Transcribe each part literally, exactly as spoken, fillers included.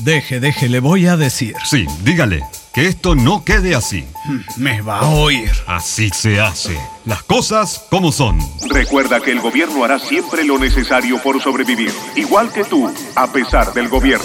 Deje, deje, le voy a decir. Sí, dígale, que esto no quede así. Me va a oír. Así se hace. Las cosas como son. Recuerda que el gobierno hará siempre lo necesario por sobrevivir, igual que tú, a pesar del gobierno.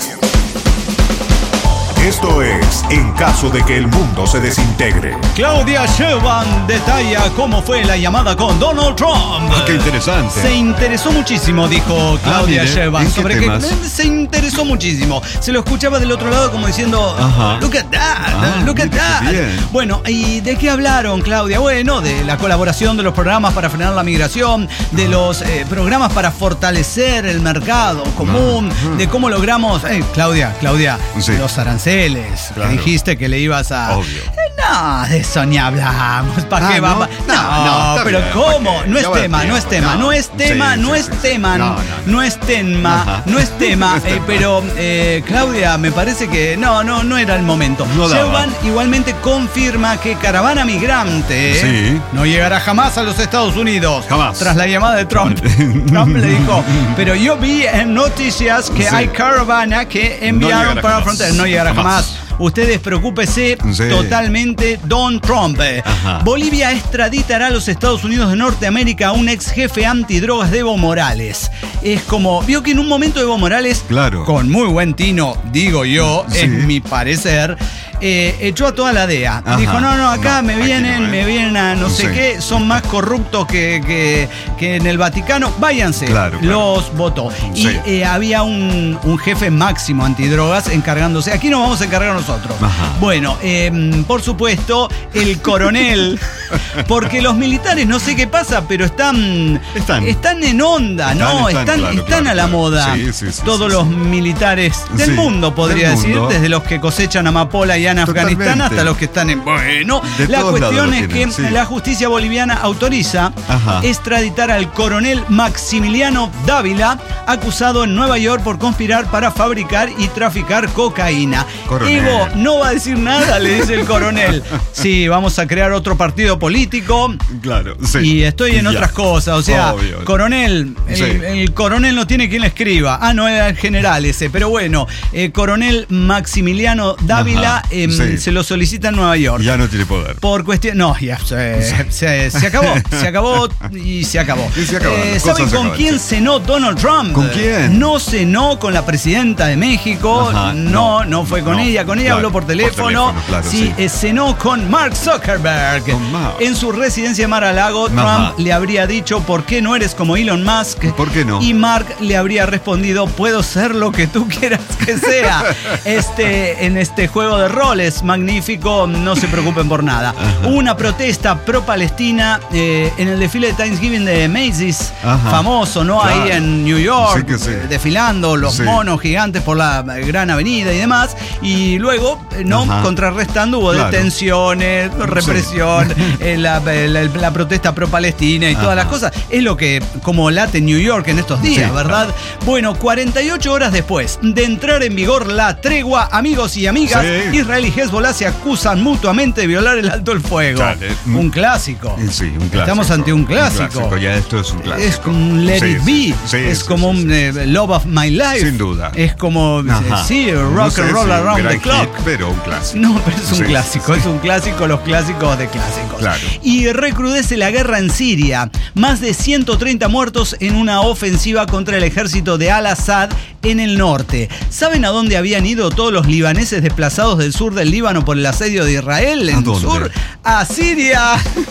Esto es En caso de que el mundo se desintegre. Claudia Sheinbaum detalla cómo fue la llamada con Donald Trump. Ah, ¡qué interesante! Se interesó muchísimo, dijo Claudia ah, Sheinbaum. ¿En qué sobre temas? que se interesó muchísimo. Se lo escuchaba del otro lado como diciendo, Ajá. look at that, Ah, look at mire qué that. bien. Bueno, ¿y de qué hablaron, Claudia? Bueno, de la colaboración de los programas para frenar la migración, de los eh, programas para fortalecer el mercado común, Ajá. de cómo logramos... Eh, Claudia, Claudia, Sí. los aranceles. Claro. Que dijiste que le ibas a... Obvio. Eh, no, de eso ni hablamos. ¿Para Ah, qué ¿no? va? No, no, está pero bien, ¿cómo? ¿para qué? No es Ya va el tema, no es tiempo. tema, No. no es tema, Sí, no sí, es sí. tema, No, no, no es tema, Ajá. no es tema. No es eh, tema. pero, eh, Claudia, me parece que no, no, no era el momento. No daba. Sheinbaum igualmente confirma que caravana migrante Sí. no llegará jamás a los Estados Unidos. Jamás. Tras la llamada de Trump. Trump le dijo, pero yo vi en noticias que Sí. hay caravana que enviaron llegará para la jamás. frontera. No llegará Jamás. jamás. Ustedes preocúpese Sí. totalmente, Don Trump. Ajá. Bolivia extraditará a los Estados Unidos de Norteamérica a un ex jefe antidrogas de Evo Morales. Es como, vio que en un momento Evo Morales, Claro. con muy buen tino, digo yo, Sí. es mi parecer, eh, echó a toda la D E A. Ajá. Dijo, no, no, acá No, me aquí vienen, no, eh. me vienen a no sé Sí. qué, son más corruptos que, que, que en el Vaticano, váyanse. Claro, claro. Los votó. Y Sí. eh, había un, un jefe máximo antidrogas encargándose. Aquí nos vamos a encargar nosotros. Ajá. Bueno, eh, por supuesto, el coronel, porque los militares, no sé qué pasa, pero están, Están. en onda, Están, ¿no? están, Están, claro, están claro, a la claro. moda. Sí, sí, sí, Todos sí, los sí. militares del Sí, mundo, podría del decir, mundo. desde los que cosechan amapola y en Totalmente. Afganistán hasta los que están en... Bueno, De la todos cuestión lados lo es tienen, que sí. la justicia boliviana autoriza Ajá. extraditar al coronel Maximiliano Dávila, acusado en Nueva York por conspirar para fabricar y traficar cocaína. Coronel. Evo no va a decir nada, le dice el coronel. Sí, vamos a crear otro partido político. Claro, sí. Y estoy en Ya. otras cosas, o sea, Obvio. coronel, el, Sí. el coronel no tiene quien le escriba. Ah, no era el general ese, pero bueno, eh, coronel Maximiliano Dávila Ajá, em, sí. se lo solicita en Nueva York. Ya no tiene poder. Por cuestión. No, ya se, se- se acabó. Se acabó y se acabó. Y se acabaron, Eh, las ¿Saben cosas se con acaban, quién sí. cenó Donald Trump? ¿Con quién? No cenó con la presidenta de México. Ajá, no, no, no, fue con no, ella. Con ella claro, habló por por teléfono. teléfono, claro, sí, sí. eh, cenó con Mark Zuckerberg. Con Mark. En su residencia de Mar-a-Lago, Ajá. Trump le habría dicho, ¿por qué no eres como Elon Musk? ¿Por qué no? Y Mark le habría respondido, puedo ser lo que tú quieras que sea. Este, en este juego de roles magnífico, no se preocupen por nada. Ajá. Hubo una protesta pro-palestina eh, en el desfile de Thanksgiving de Macy's, Ajá. famoso, ¿no? Claro. Ahí en New York, Sí que sí. eh, desfilando los Sí. monos gigantes por la eh, gran avenida y demás. Y luego, eh, ¿no? Ajá. Contrarrestando, hubo Claro. detenciones, represión, eh, la, la- la protesta pro-palestina y todas Ajá. las cosas. Es lo que como late en New York en estos días, Sí, ¿verdad? Bueno, cuarenta y ocho horas después de entrar en vigor la tregua, amigos y amigas, Sí. Israel y Hezbollah se acusan mutuamente de violar el alto el fuego. Dale. Un clásico. Sí, un clásico. Estamos ante un clásico. Ya esto es un clásico. Es como un Let Sí, It sí, Be, sí, es sí, como sí, un sí, eh, sí. Love of My Life. Sin duda. Es como, eh, Ajá. sí, Rock No sé and Roll si un Around gran the Clock. hit, pero un clásico. No, pero es un Sí, clásico, sí, es un clásico, los clásicos de clásicos. Claro. Y recrudece la guerra en Siria. Más de ciento treinta muertos en una ofensiva contra el ejército de Al-Assad en el norte. ¿Saben a dónde habían ido todos los libaneses desplazados del sur del Líbano por el asedio de Israel? En ¿A el dónde? sur. A Siria.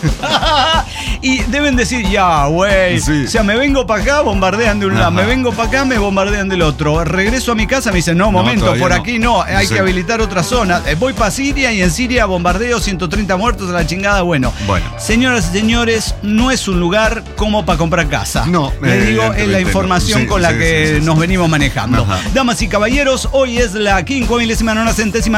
Y deben decir, ya, güey. Sí. O sea, me vengo para acá, bombardean de un lado. Ajá. Me vengo para acá, me bombardean del otro. Regreso a mi casa, me dicen, no, momento, todavía por no. aquí no. Hay Sí. que habilitar otra zona. Eh, Voy para Siria y en Siria bombardeo, ciento treinta muertos a la chingada. Bueno, Bueno. señoras y señores, no es un lugar como para comprar casa. No, Les digo, es la evidentemente información no. Sí, con la sí, que sí, sí, nos sí. venimos manejando. Ajá. Damas y caballeros, hoy es la quincuagésima nona centésima vigésima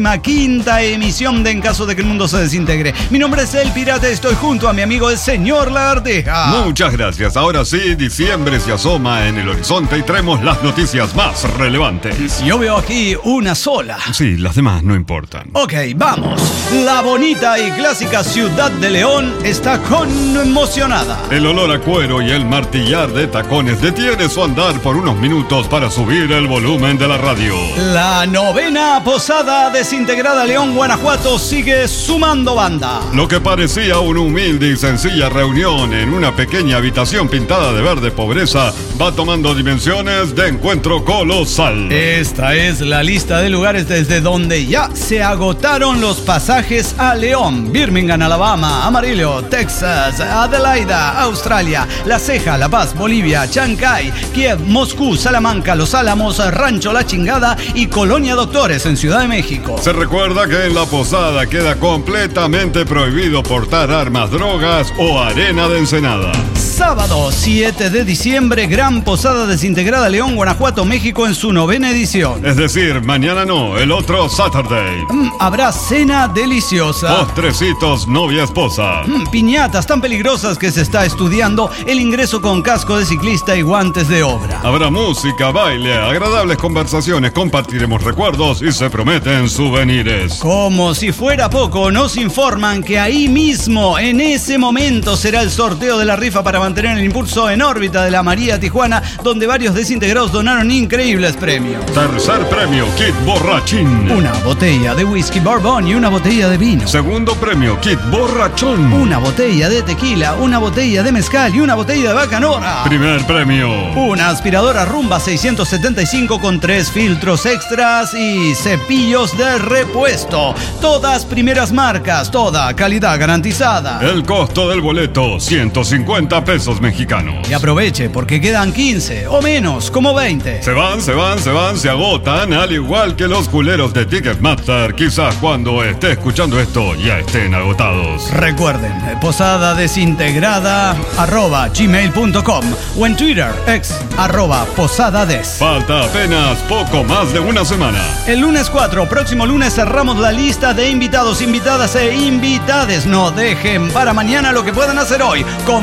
vigésima quinta emisión de En Caso de que el Mundo se Desintegre. Mi nombre es El Pirata, estoy junto a mi amigo el señor Lagartija. Muchas gracias. Ahora sí, diciembre se asoma en el horizonte y traemos las noticias más relevantes. Yo veo aquí una sola. Sí, las demás no importan. Ok, vamos. La bonita y clásica ciudad de León está conmocionada. El olor a cuero y el martillar de tacones detiene su andar por unos minutos para subir el volumen de la radio. La novena posada desintegrada León, Guanajuato sigue sumando banda. Lo que parecía una humilde y sencilla reunión en una pequeña habitación pintada de verde pobreza va tomando dimensiones de encuentro colosal. Esta es la lista de lugares desde donde ya se agotaron los pasajes a León, Birmingham, Alabama, Amarillo, Texas, Adelaida, Australia, La Ceja, La Paz, Bolivia, Chancay, Kiev, Moscú, Salamanca, Los Álamos, Rancho La Chingada y Colonia Doctores en Ciudad de México. Se recuerda que en la posada queda completamente prohibido portar armas, drogas o arena de Ensenada. Sábado siete de diciembre, gran posada desintegrada León, Guanajuato, México en su novena edición. Es decir, mañana no, el otro Saturday. Mm, habrá cena deliciosa. Postrecitos, novia, esposa. Mm, piñatas tan peligrosas que se está estudiando el ingreso con casco de ciclista y guantes de obra. Habrá música, baile, agradables conversaciones, compartiremos recuerdos y se prometen souvenirs. Como si fuera poco, nos informan que ahí mismo, en ese momento, será el sorteo de la rifa para mantener el impulso en órbita de la María Tijuana, donde varios desintegrados donaron increíbles premios. Tercer premio, kit borrachín. Una botella de whisky bourbon y una botella de vino. Segundo premio, kit borrachón. Una botella de tequila, una botella de mezcal y una botella de bacanora. Primer premio, una aspiradora Rumba seiscientos setenta y cinco con tres filtros extras y cepillos de repuesto. Todas primeras marcas, toda calidad garantizada. El costo del boleto, ciento cincuenta pesos mexicanos. Y aproveche porque quedan quince o menos, como veinte. Se van, se van, se van, se agotan, al igual que los culeros de Ticketmaster. Quizás cuando esté escuchando esto ya estén agotados. Recuerden, posada desintegrada arroba gmail punto com o en Twitter, ex arroba posadades. Falta apenas poco más de una semana. El lunes cuatro, próximo lunes, cerramos la lista de invitados, invitadas e invitades. No dejen para mañana lo que puedan hacer hoy.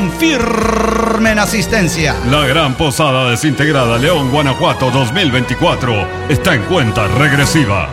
Confirmen asistencia. La gran posada desintegrada León, Guanajuato dos mil veinticuatro está en cuenta regresiva.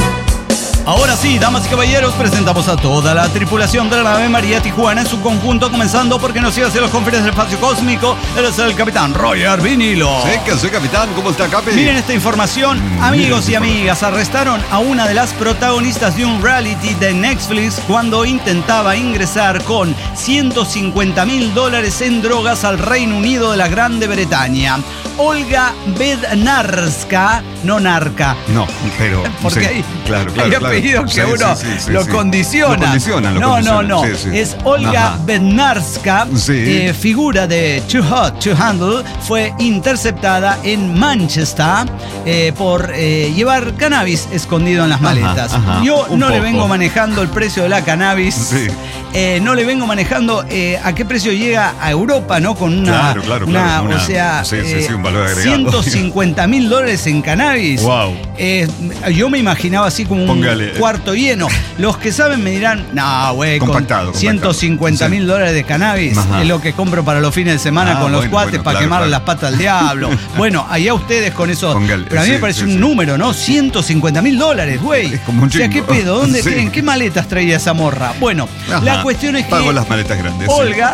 Ahora sí, damas y caballeros, presentamos a toda la tripulación de la nave María Tijuana en su conjunto, comenzando porque nos iba hacia los confines del espacio cósmico. Él es el capitán Roger Vinilo. Sí, que soy capitán. ¿Cómo está, Capi? Miren esta información. Mm, Amigos y miren, amigas, arrestaron a una de las protagonistas de un reality de Netflix cuando intentaba ingresar con ciento cincuenta mil dólares en drogas al Reino Unido de la Grande Bretaña. Olga Bednarska, no narca. No, pero... Porque sí, hay, claro, claro, hay claro. apellidos que Sí, uno sí, sí, sí, lo sí. condiciona. Lo condicionan, lo no, condicionan. no, no. Sí, sí. Es Olga Ajá. Bednarska, Sí. eh, figura de Too Hot to Handle, fue interceptada en Manchester eh, por eh, llevar cannabis escondido en las maletas. Ajá, ajá, Yo un no le poco. vengo manejando el precio de la cannabis. Sí. Eh, no le vengo manejando eh, a qué precio llega a Europa, ¿no? Con una, Claro, claro, una, claro, una- o sea, sí, sí, sí, un valor agregado. ciento cincuenta mil dólares en cannabis. Wow. Eh, yo me imaginaba así como Póngale. un cuarto lleno. Los que saben me dirán, no, güey, con Compactado, compactado. ciento cincuenta mil Sí. dólares de cannabis Ajá. es lo que compro para los fines de semana Ah, con los bueno, cuates bueno, para claro, quemarle claro. las patas al diablo. Bueno, allá ustedes con eso. Póngale, Pero a mí me sí, parece sí, un sí. número, ¿no? ciento cincuenta mil dólares, güey. Es como un O sea, ¿qué chingo. pedo? ¿Dónde, Sí. ¿En qué maletas traía esa morra? Bueno, Ajá. la cuestión es que Pago las maletas grandes. sí. Olga...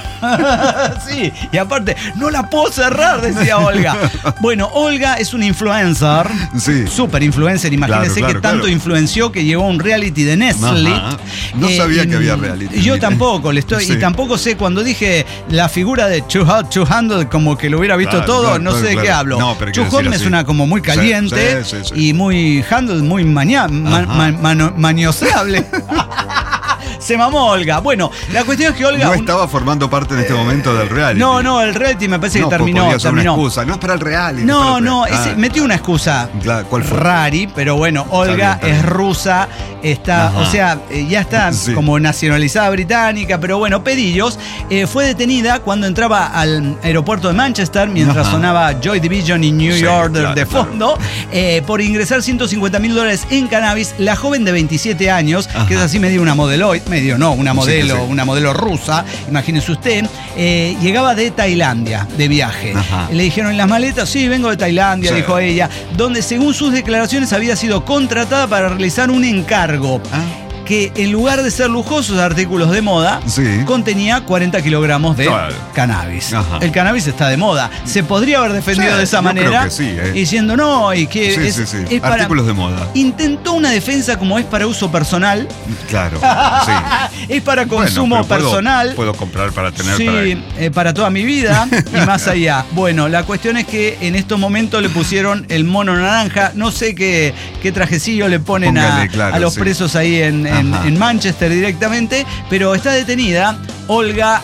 sí, y aparte, no la puedo cerrar, decía Olga. Bueno, Olga es una influencer, Sí. super influencer, imagínense Claro, claro, que tanto claro. influenció que llegó a un reality de Nestlé. Ajá. No sabía que había reality. Yo Mira. tampoco, le estoy, Sí. y tampoco sé, cuando dije la figura de Too Hot to Handle, como que lo hubiera visto Claro, todo, claro, no sé claro, de qué claro. hablo. No, pero Too quiero Hot decir me así. suena como muy Sí, caliente sí, sí, sí. y muy handle, muy maña, ma- Ajá. ma- mano- manioseable. Se mamó Olga. Bueno, la cuestión es que Olga... No un... estaba formando parte en este momento del reality. No, no, el reality me parece no, que terminó. Podría ser terminó. una excusa. No es para el reality. No, es no, el... ese, ah, metió una excusa. Claro, ¿cuál fue? Rari, pero bueno, Olga bien, está bien. es rusa, está, Ajá. o sea, eh, ya está Sí. como nacionalizada británica, pero bueno, Pedillos eh, fue detenida cuando entraba al aeropuerto de Manchester mientras Ajá. sonaba Joy Division y New Sí, York claro, de claro. fondo, eh, por ingresar ciento cincuenta mil dólares en cannabis. La joven de veintisiete años, Ajá. que es así medio una modelo, medio no, una modelo, Sí, sí. una modelo rusa, imagínese usted, eh, llegaba de Tailandia, de viaje. Ajá. Le dijeron en las maletas, sí, vengo de Tailandia, Sí. dijo ella, donde según sus declaraciones había sido contratada para realizar un encargo. Ah. Que en lugar de ser lujosos artículos de moda, Sí. contenía cuarenta kilogramos de Claro. cannabis. Ajá. El cannabis está de moda. Se podría haber defendido Sí, de esa yo manera creo que sí, eh. diciendo no, y que Sí, es, sí, sí. es para- Artículos de moda. Intentó una defensa como es para uso personal, Claro, sí. es para consumo Bueno, pero puedo- personal. Puedo comprar para tener Sí, para... eh, para toda mi vida y más allá. Bueno, la cuestión es que en estos momentos le pusieron el mono naranja. No sé qué, qué trajecillo le ponen a, Póngale, claro, a los sí. presos ahí en, en- Ajá. en Manchester directamente, pero está detenida Olga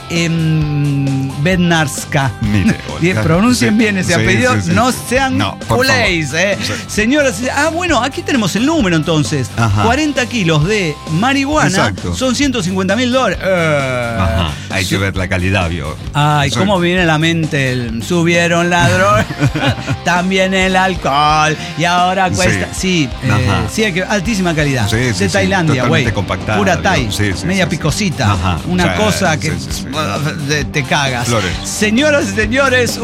em, Bednarska. Mire, Y Olga. pronuncien Sí, bien ese sí, apellido, sí, sí. no sean No, por culéis, favor. eh. Sí. Señoras, ah, bueno, aquí tenemos el número entonces. Ajá. cuarenta kilos de marihuana Exacto. son ciento cincuenta mil dólares. Eh. Ajá, hay que ver la calidad, vio. Ay, Eso- cómo viene a la mente el subieron la droga, también el alcohol y ahora cuesta. Sí, Sí. eh, Ajá. sí, hay que, altísima calidad. Sí, sí, de sí, Tailandia, güey. totalmente compactada, Pura digo. Thai, Sí, sí, media sí, sí. picosita. Ajá. Una Sí, cosa que sí, sí, sí. te, te cagas. Flores. Señoras y señores,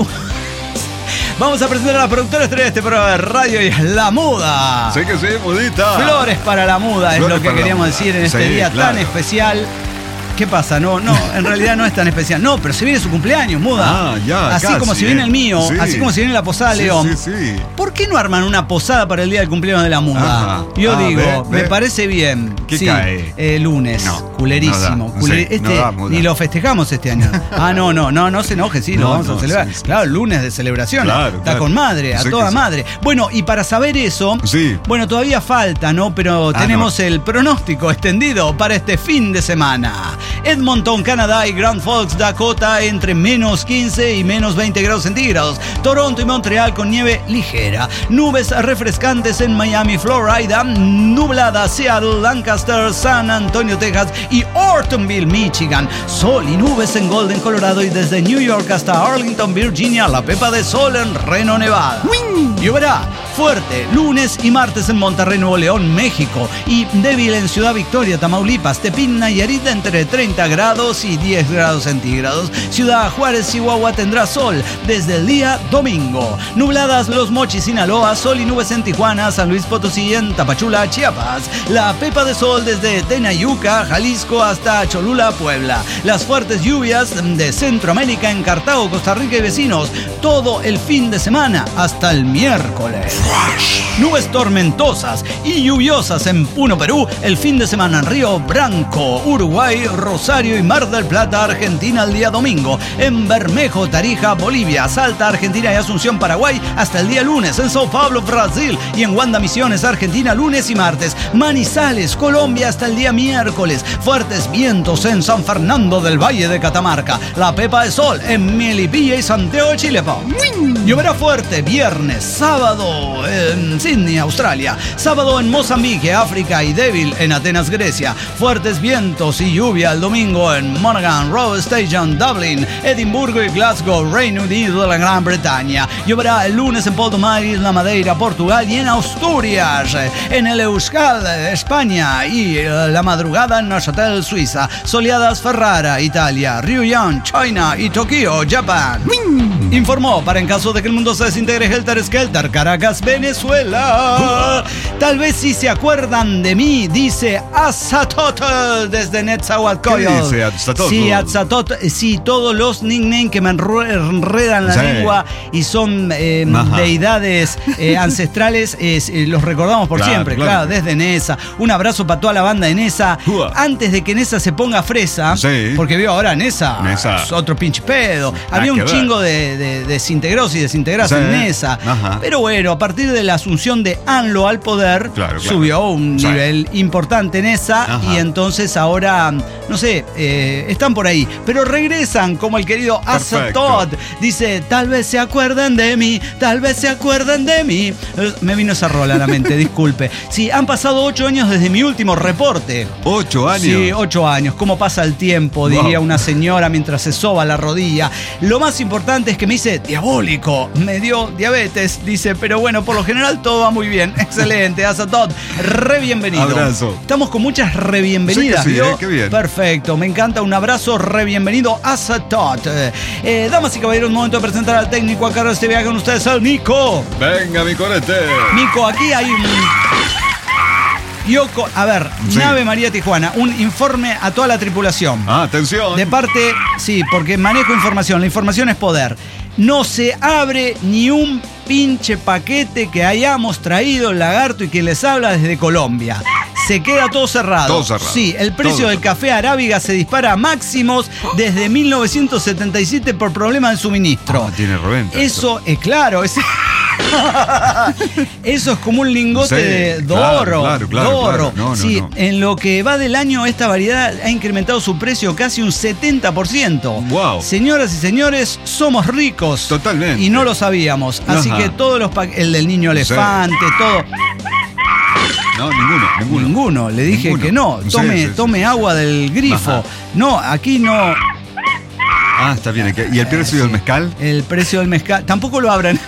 vamos a presentar a la productora estrella de este programa de radio y es La Muda. Sí que sí, mudita. Flores para la muda es Flores lo que para la queríamos muda. decir en este Sí, día claro. tan especial. ¿Qué pasa? No, no, en realidad no es tan especial. No, pero se viene su cumpleaños, Muda. Ah, ya, Así casi, como se viene eh. el mío, Sí. así como se viene la posada Sí, León. sí, sí. ¿Por qué no arman una posada para el día del cumpleaños de la Muda? Ajá. Yo Ah, digo, ve, me ve. parece bien. ¿Qué sí, cae? eh, lunes. No, culerísimo. no da. Culer- Sí, este, no da, Muda. ni lo festejamos este año. Ah, no, no, no, no se enoje, sí, lo No, vamos no, a celebrar. sí, sí, claro, sí. lunes de celebración. Claro, Está claro. con madre, a Sí toda que sí. madre. Bueno, y para saber eso, Sí. bueno, todavía falta, ¿no? Pero Ah, tenemos el pronóstico extendido para este fin de semana. Edmonton, Canadá y Grand Forks, Dakota, entre menos quince y menos veinte grados centígrados. Toronto y Montreal con nieve ligera. Nubes refrescantes en Miami, Florida. Nublada Seattle, Lancaster, San Antonio, Texas y Ortonville, Michigan. Sol y nubes en Golden, Colorado y desde New York hasta Arlington, Virginia. La pepa de sol en Reno, Nevada. Lloverá fuerte lunes y martes en Monterrey, Nuevo León, México. Y débil en Ciudad Victoria, Tamaulipas, Tepín, Nayarit entre treinta grados y diez grados centígrados. Ciudad Juárez, Chihuahua tendrá sol desde el día domingo. Nubladas Los Mochis, Sinaloa, sol y nubes en Tijuana, San Luis Potosí, en Tapachula, Chiapas. La pepa de sol desde Tenayuca, Jalisco hasta Cholula, Puebla. Las fuertes lluvias de Centroamérica en Cartago, Costa Rica y vecinos. Todo el fin de semana hasta el miércoles. Nubes tormentosas y lluviosas en Puno, Perú, el fin de semana en Río Branco, Uruguay, Rosario y Mar del Plata, Argentina el día domingo. En Bermejo, Tarija, Bolivia, Salta, Argentina y Asunción, Paraguay hasta el día lunes. En Sao Paulo, Brasil y en Wanda, Misiones, Argentina, lunes y martes. Manizales, Colombia hasta el día miércoles. Fuertes vientos en San Fernando del Valle de Catamarca. La pepa de sol en Melipilla y Santiago de Chile. Lloverá fuerte viernes, sábado en Sydney, Australia. Sábado en Mozambique, África y débil en Atenas, Grecia. Fuertes vientos y lluvia el domingo en Monaghan, Royal Station, Dublin, Edimburgo y Glasgow, Reino Unido de la Gran Bretaña. Lloverá el lunes en Portomar, Isla Madeira, Portugal y en Asturias. En el Euskal, España y eh, la madrugada en Neuchâtel, Suiza. Soleadas Ferrara, Italia, Ryuyan, China y Tokio, Japón. Informó para en caso de que el mundo se desintegre Helter Skelter, Caracas, Venezuela. Tal vez si se acuerdan de mí, dice Azatotl desde Netzahualcoyotl. ¿Qué dice Azatotl? Sí, Azatotl, sí, todos los nicknames que me enru- enredan la Sí. lengua y son eh, Ajá. deidades eh, ancestrales, eh, eh, los recordamos por Claro, siempre, claro. claro, desde Nesa. Un abrazo para toda la banda de Nesa. Ua. Antes de que Nesa se ponga fresa, Sí. porque veo ahora Nesa, Nesa. es otro pinche pedo. Nada Había un que ver. chingo de, de desintegrados y desintegrados Sí. en Nesa. Ajá. Pero bueno, a partir de la asunción de ANLO al poder, poder, Claro, claro. subió un Sí. nivel importante en esa. Ajá. Y entonces ahora, no sé, eh, están por ahí. Pero regresan como el querido Asa Perfecto. Todd. Dice, tal vez se acuerden de mí, tal vez se acuerden de mí. Me vino esa rola a la mente, disculpe. Sí, han pasado ocho años desde mi último reporte. Ocho años. Sí, ocho años. ¿Cómo pasa el tiempo? Wow. Diría una señora mientras se soba la rodilla. Lo más importante es que me dice, diabólico, me dio diabetes. Dice, pero bueno, por lo general todo va muy bien. Excelente, Asa Todd. Re bienvenido. Abrazo. Estamos con muchas re bienvenidas. Sí que sí, ¿vio? eh, qué bien. Perfecto, me encanta. Un abrazo, re bienvenido, Asa Todd. Eh, eh, damas y caballeros, momento de presentar al técnico a cargo de este viaje con ustedes, al Nico. Venga, mi corete. Nico, aquí hay un... Yoko, a ver, Sí. Nave María Tijuana, un informe a toda la tripulación. Ah, atención. De parte, sí, porque manejo información, la información es poder. No se abre ni un pinche paquete que hayamos traído el lagarto y que les habla desde Colombia. Se queda todo cerrado. Todo cerrado. Sí, el precio Todo del cerrado. café arábiga se dispara a máximos desde mil novecientos setenta y siete por problemas de suministro. Ah, tiene reventa. Eso es claro, es... Eso es como un lingote Sí, de, de claro, oro. claro, claro, de oro. claro. No, no, sí, no. en lo que va del año, esta variedad ha incrementado su precio casi un setenta por ciento. Wow. Señoras y señores, somos ricos. Totalmente. Y no lo sabíamos. Así Ajá. que todos los pa- el del niño elefante, todo. No, ninguno, ninguno. Ninguno. Le dije Ninguno. que no. Sí, Tome, sí, sí. tome agua del grifo. Ajá. No, aquí no. Ah, está bien. ¿Y el precio del mezcal? El precio del mezcal. Tampoco lo abran.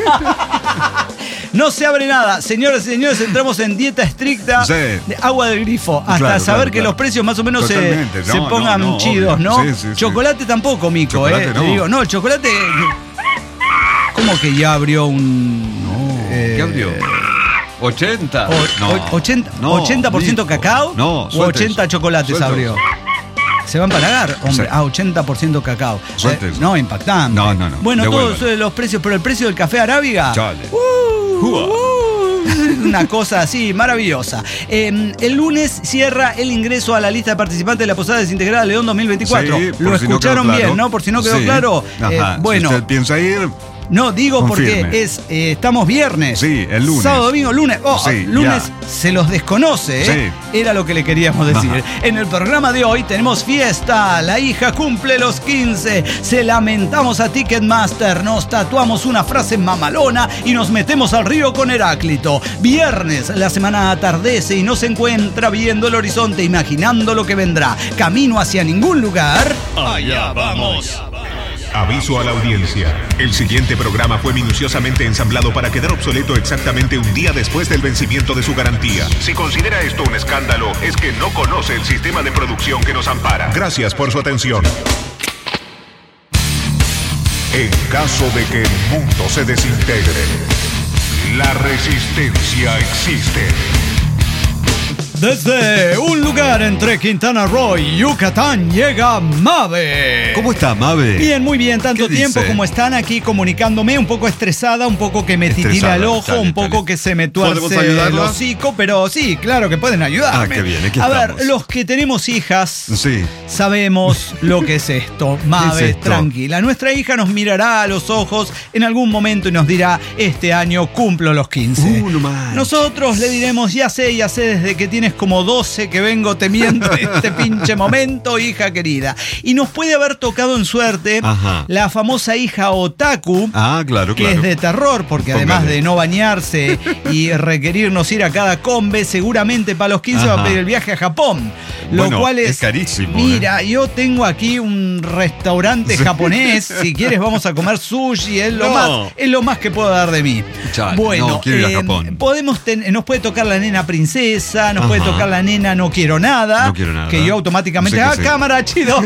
No se abre nada. Señoras y señores, entramos en dieta estricta Sí. de agua del grifo. Hasta Claro, saber claro, que claro. los precios más o menos se, Totalmente. se No, pongan no, no, chidos, obvio. ¿no? Sí, sí, sí. Chocolate tampoco, Mico, Chocolate ¿eh? no. Te digo, no, el chocolate. ¿Cómo que ya abrió un. No, eh, ¿qué abrió? ¿ochenta? o- No. o- ochenta, No, ochenta por ciento Nico. cacao No, o suelte ochenta eso. chocolates Suelta abrió. eso. ¿Se van a pagar? Hombre, Sí. ah, ochenta por ciento cacao. Suelte Eh, eso. no, impactante. No, no, no. Bueno, Devuélvalo. todos eh, los precios, pero el precio del café arábiga. Chale. Uh, Ua. uh, una cosa así, maravillosa. Eh, el lunes cierra el ingreso a la lista de participantes de la Posada Desintegrada León dos mil veinticuatro. Sí, por Lo si no escucharon quedó claro. bien, ¿no? Por si no quedó Sí. claro. Eh, Ajá. bueno, Si usted piensa ir, no, digo confirme. porque es eh, estamos viernes. Sí, el lunes. Sábado, domingo, lunes. Oh, Sí, lunes ya. se los desconoce, ¿eh? Era lo que le queríamos decir. Ajá. En el programa de hoy tenemos fiesta. La hija cumple los quince. Se lamentamos a Ticketmaster. Nos tatuamos una frase mamalona y nos metemos al río con Heráclito. Viernes, la semana atardece y no se encuentra viendo el horizonte, imaginando lo que vendrá. Camino hacia ningún lugar. allá vamos. Aviso a la audiencia. El siguiente programa fue minuciosamente ensamblado para quedar obsoleto exactamente un día después del vencimiento de su garantía. Si considera esto un escándalo, es que no conoce el sistema de producción que nos ampara. Gracias por su atención. En caso de que el mundo se desintegre, la resistencia existe. Desde un lugar entre Quintana Roo y Yucatán llega Mave. ¿Cómo está, Mave? Bien, muy bien. Tanto ¿Qué tiempo dice? como están aquí comunicándome, un poco estresada, un poco que me titila Estresada, el ojo, chale, un poco chale. que se me ¿Podemos tuerce el ayudarla? hocico, pero sí, claro que pueden ayudarme. Ah, qué bien, aquí A ver, estamos. los que tenemos hijas, Sí. sabemos lo que es esto. Mave, ¿Qué es esto? tranquila. Nuestra hija nos mirará a los ojos en algún momento y nos dirá, este año cumplo los quince. Uh, no manches. Nosotros le diremos, ya sé, ya sé, desde que tienes como doce que vengo temiendo este pinche momento, hija querida. Y nos puede haber tocado en suerte Ajá. la famosa hija otaku, Ah, claro, que claro. es de terror, porque además Póngale. de no bañarse y requerirnos ir a cada combe, seguramente para los quince va a Ajá. pedir el viaje a Japón. Lo Bueno, cual es, es carísimo, Mira, yo tengo aquí un restaurante japonés. Si quieres, vamos a comer sushi. Es lo, No. más, es lo más que puedo dar de mí. Chale, bueno, no, quiero ir a Japón. podemos ten- nos puede tocar la nena princesa, nos Ajá. puede tocar la nena no quiero nada. No quiero nada. Que yo automáticamente, No sé ah, qué sé. cámara, chido.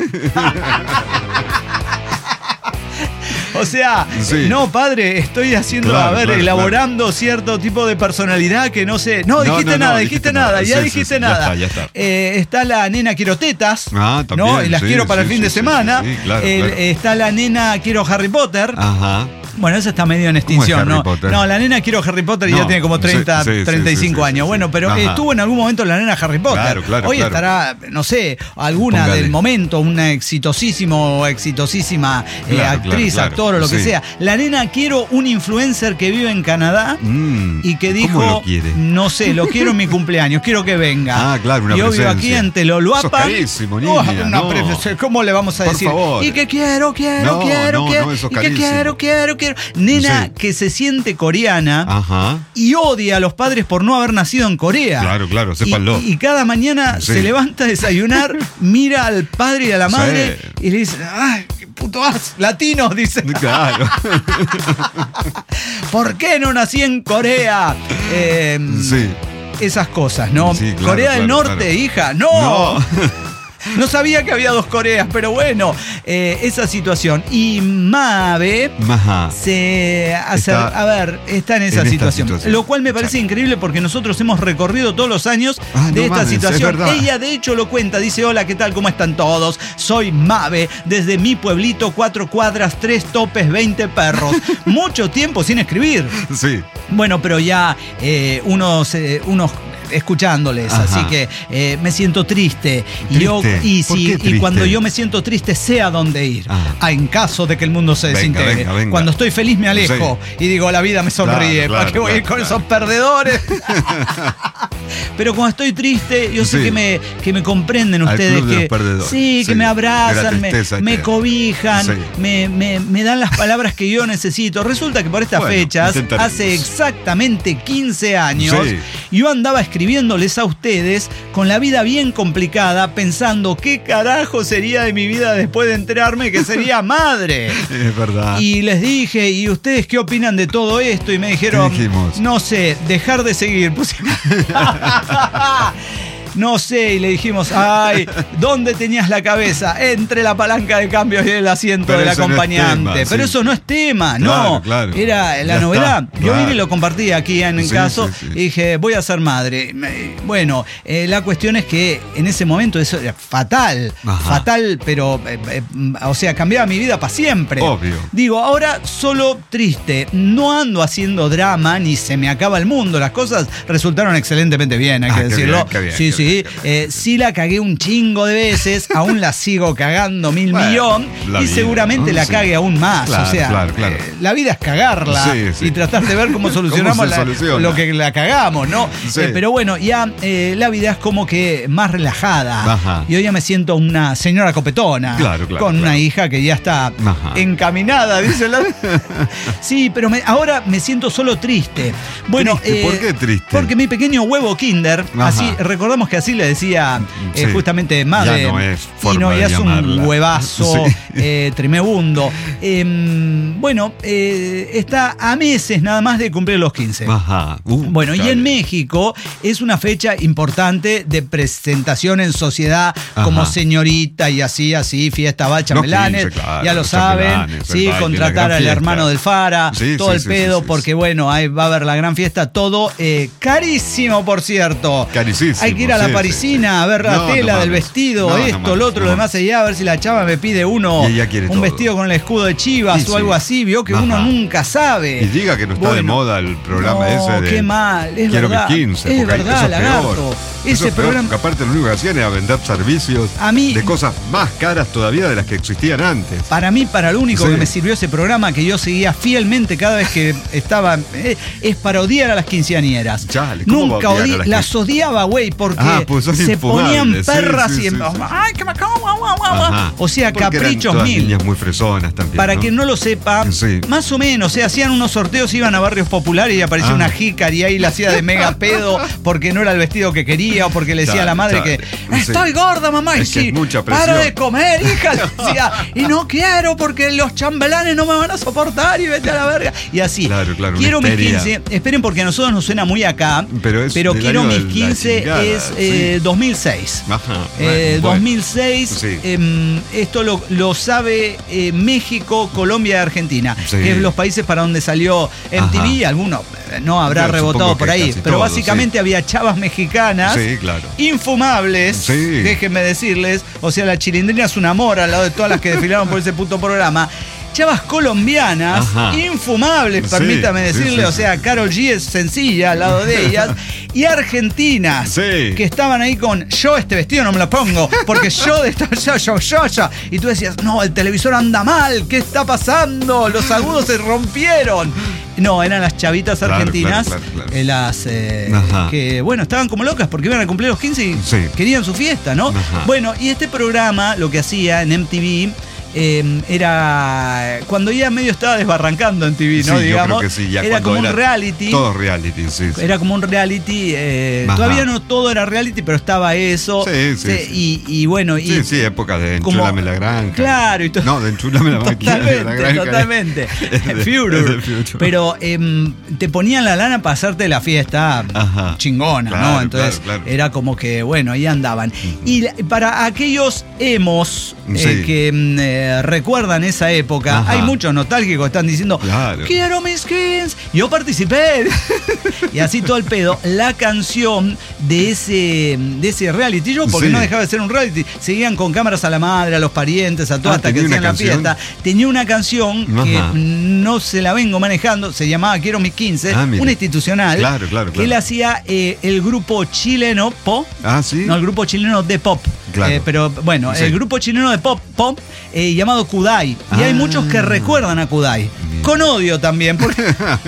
O sea, Sí. no, padre, estoy haciendo, Claro, a ver, claro, elaborando cierto tipo de personalidad que no sé. No, No, dijiste no, no, nada, dijiste dijiste nada, nada. ya Sí, sí, dijiste sí, ya nada. está, ya está. Eh, está la nena quiero tetas. Ah, también, ¿no? Y las sí, quiero para sí, el fin sí, de sí, semana. sí, sí, claro, El- claro. Está la nena quiero Harry Potter. Ajá. Bueno, eso está medio en extinción, Harry ¿no? Potter? No, la nena quiero Harry Potter y No, ya tiene como treinta, sí, sí, treinta y cinco sí, sí, años. sí, Bueno, sí. pero Ajá. estuvo en algún momento la nena Harry Potter. Claro, claro, Hoy claro. estará, no sé, alguna Póngale. del momento, una exitosísimo, exitosísima eh, Claro, actriz, claro, actor o lo que sí. sea. La nena quiero un influencer que vive en Canadá Mm, y que dijo, ¿cómo lo quiere? no sé, lo quiero en mi cumpleaños, quiero que venga. Ah, claro, una y obvio presencia. aquí en Teloluapa. Eso es carísimo, niña, Oh, una no. pre- ¿Cómo le vamos a Por decir? favor. Y que quiero, quiero, No, quiero, no, quiero. no, eso es y que carísimo. quiero, quiero, quiero. Nena Sí. que se siente coreana Ajá. y odia a los padres por no haber nacido en Corea. Claro, claro, Y, sépanlo. y cada mañana Sí. se levanta a desayunar, mira al padre y a la madre Sí. y le dice, ¡ay, qué puto as! Latinos, dice. Claro. ¿Por qué no nací en Corea? Eh, Sí. Esas cosas, ¿no? Sí, claro, Corea del claro, Norte, claro. hija, no. No. No sabía que había dos Coreas, pero bueno, eh, esa situación. Y Mabe Ajá. se hace, Está a ver, está en esa en esta situación. situación. Lo cual me parece Claro. increíble porque nosotros hemos recorrido todos los años Ah, de no esta mames, es situación. verdad. Ella de hecho lo cuenta, dice, hola, ¿qué tal? ¿Cómo están todos? Soy Mabe, desde mi pueblito, cuatro cuadras, tres topes, veinte perros. Mucho tiempo sin escribir. Sí. Bueno, pero ya eh, unos, eh, unos escuchándoles, Ajá. así que eh, me siento triste. Y, ¿Triste? yo, y, ¿Por si- qué y triste? cuando yo me siento triste, sé a dónde ir. Ah. Ah, en caso de que el mundo se Venga, desintegre. venga, venga. Cuando estoy feliz me alejo y digo, la vida me sonríe. Claro, ¿Para claro, qué voy a ir claro, con claro. esos perdedores? Pero cuando estoy triste, yo sé Sí. que me, que me comprenden Al ustedes. club de Que, los perdedores. sí, que Sí, me de abrazan, la me, tristeza me que- cobijan, Sí. me, me- me dan las palabras que yo necesito. Resulta que por estas Bueno, fechas, intentaremos. hace exactamente quince años, Sí. yo andaba escribiéndoles a ustedes con la vida bien complicada, pensando qué carajo sería de mi vida después de enterarme que sería madre. Es verdad. Y les dije, ¿y ustedes qué opinan de todo esto? Y me dijeron, ¿Qué dijimos? no sé, dejar de seguir. Puse- No sé, y le dijimos, ay, ¿dónde tenías la cabeza? Entre la palanca de cambios y el asiento Pero del eso no es acompañante. tema, Pero sí. eso no es tema, Claro, no. claro. Era la Ya novedad. está, Yo vine claro. y lo compartí aquí en el Sí, caso sí, sí. y dije, voy a ser madre. Me- Bueno, eh, la cuestión es que en ese momento eso era fatal, Ajá. fatal, pero, eh, eh, o sea, cambiaba mi vida para siempre. Obvio. Digo, ahora solo triste. No ando haciendo drama ni se me acaba el mundo. Las cosas resultaron excelentemente bien, hay Ah, que qué decirlo. bien, qué bien, sí, qué sí. bien, qué bien, Eh, qué sí la cagué un chingo de veces, aún la sigo cagando mil Bueno, millón la y vida, seguramente ¿no? la Sí. cague aún más. Claro, o sea, claro, claro. eh, la vida es cagarla Sí, sí. y tratar de ver cómo solucionamos ¿Cómo se la- soluciona? lo que la cagamos, ¿no? Sí. Eh, pero bueno, ya eh, la vida es como que más relajada. Ajá. Y hoy ya me siento una señora copetona. Claro, claro, Con una claro. hija que ya está Ajá. encaminada, dice la. Sí, pero me- ahora me siento solo triste. Bueno, Triste, ¿por qué triste? Porque mi pequeño huevo Kinder, Ajá. así, recordamos que así le decía eh, Sí. justamente madre. Ya no es y forma no, de ya es un llamarla. huevazo Sí. eh, tremebundo. Em, bueno, eh, está a meses nada más de cumplir los quince. Ajá. Uh, Bueno, y dale. en México es una fecha importante de presentación en sociedad como Ajá. señorita y así, así, fiesta va, Los chambelanes, quince, claro, ya lo los saben, chambelanes, el sí, baile, contratar la gran al fiesta. hermano del Fara, Sí, todo sí, el sí, pedo, sí, sí, porque sí. bueno, ahí va a haber la gran fiesta, todo eh, carísimo, por cierto. Carísimo, Hay que ir a la sí, parisina sí, sí. a ver la No, no tela del mames. vestido, No, no esto, mames, lo otro, no lo demás mames. allá, a ver si la chava me pide uno, Y ella quiere un todo. vestido con el escudo de Chivas Sí, o algo sí. así, vio que Ajá. uno nunca sabe. Y diga que no está de Bueno, moda el programa no, ese de. qué mal, es Quiero verdad. mis quince. Es porque ahí- verdad, eso es lagarto. peor. Ese Eso es peor, programa- porque aparte lo único que hacían era vender servicios A mí- de cosas más caras todavía de las que existían antes. Para mí, para lo único Sí. que me sirvió ese programa, que yo seguía fielmente cada vez que estaba, eh, es para odiar a las quinceañeras. Chale, ¿cómo Nunca va a odiar odi- a las las quince- odiaba, güey, porque Ah, pues son se infumables. ponían Sí, perras sí, y... sí, sí. ¡Ay, que me cago! guau, guau, guau, guau! Ajá. O sea, Porque eran caprichos todas mil. niñas muy fresonas también. Para ¿no? quien no lo sepa, Sí. más o menos, o sea, hacían unos sorteos, iban a barrios populares y aparecía Ah. una jícara y ahí la hacía de mega pedo porque no era el vestido que quería o porque le decía a la Chale, madre chale. que Sí. estoy gorda, mamá. Y Es que sí, es mucha para presión. de comer, hija. Le decía, y no quiero porque los chambelanes no me van a soportar y vete a la verga. Y así. Claro, claro, una Quiero mis histeria. quince. Esperen porque a nosotros nos suena muy acá. Pero es del quiero año mis de la quince chingada, es eh, sí. dos mil seis. Ajá. Eh, bueno, dos mil seis, Sí. em, esto lo, lo sabe eh, México, Colombia y Argentina, Sí. que es los países para donde salió M T V. Ajá. Alguno eh, no habrá Yo rebotado supongo por que ahí, casi pero todos, básicamente sí. había chavas mexicanas. Sí, claro. Infumables, Sí. déjenme decirles, o sea, la Chilindrina es un amor al lado de todas las que desfilaron por ese puto programa. chavas colombianas, Ajá. infumables, Sí, permítame sí, decirle, sí, o sí. sea, Karol G es sencilla al lado de ellas, y argentinas, Sí. que estaban ahí con, yo este vestido no me lo pongo, porque yo de esta, yo, yo, yo, yo, y tú decías, no, el televisor anda mal, ¿qué está pasando? Los agudos se rompieron. No, eran las chavitas Claro, argentinas, claro, claro, claro. eh, las eh, Ajá. que, bueno, estaban como locas porque iban a cumplir los quince y Sí. querían su fiesta, ¿no? Ajá. Bueno, y este programa lo que hacía en M T V eh, era cuando ya medio estaba desbarrancando en T V, ¿no? Sí, Digamos, yo creo que sí, ya era cuando como era un reality. Todo reality, sí, sí. Era como un reality, eh, Ajá. todavía no todo era reality, pero estaba eso. Sí, sí, sí. Y, y bueno, y Sí, sí, época de como- Enchúlame la granja. Claro, y to- No, de Enchúlame la máquina. de la Totalmente, granja. totalmente. Es de- Furor. es de Future. Pero em, te ponían la lana para hacerte la fiesta Ajá. chingona, Claro, ¿no? Entonces claro, claro. era como que, bueno, ahí andaban. Y la- para aquellos emos eh, Sí. que mm, eh, recuerdan esa época, Ajá. hay muchos nostálgicos que están diciendo, Claro. quiero mis skins. Yo participé. Y así todo el pedo. La canción de ese, de ese reality show, porque Sí. no dejaba de ser un reality, seguían con cámaras a la madre, a los parientes, a todo Ah, hasta que ¿tenía hacían una la canción? fiesta. Tenía una canción que Ajá. no se la vengo manejando, se llamaba Quiero mis quince, Ah, mira. una institucional, Claro, claro, que claro. él hacía eh, el grupo chileno Pop. Ah, sí. No, el grupo chileno de pop. Claro. Eh, pero bueno, Sí. el grupo chileno de pop, pop eh, llamado Kudai. Y hay Ah. muchos que recuerdan a Kudai. Bien. Con odio también, porque,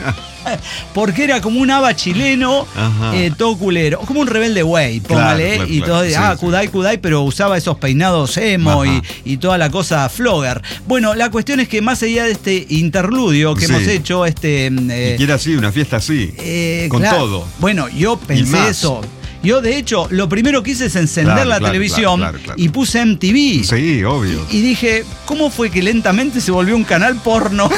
porque era como un aba chileno, Ajá. eh, todo culero. Como un rebelde güey, póngale. Claro, claro, y claro. todo, Sí, ah, sí. Kudai, Kudai, pero usaba esos peinados emo y, Ajá. y toda la cosa flogger. Bueno, la cuestión es que más allá de este interludio que Sí. hemos hecho, este. eh, Y que era así, una fiesta así. eh, con claro. todo. Bueno, yo pensé más. eso. Yo, de hecho, lo primero que hice es encender Claro, la claro, televisión claro, claro, claro. y puse M T V. Sí, obvio. Y dije, ¿cómo fue que lentamente se volvió un canal porno?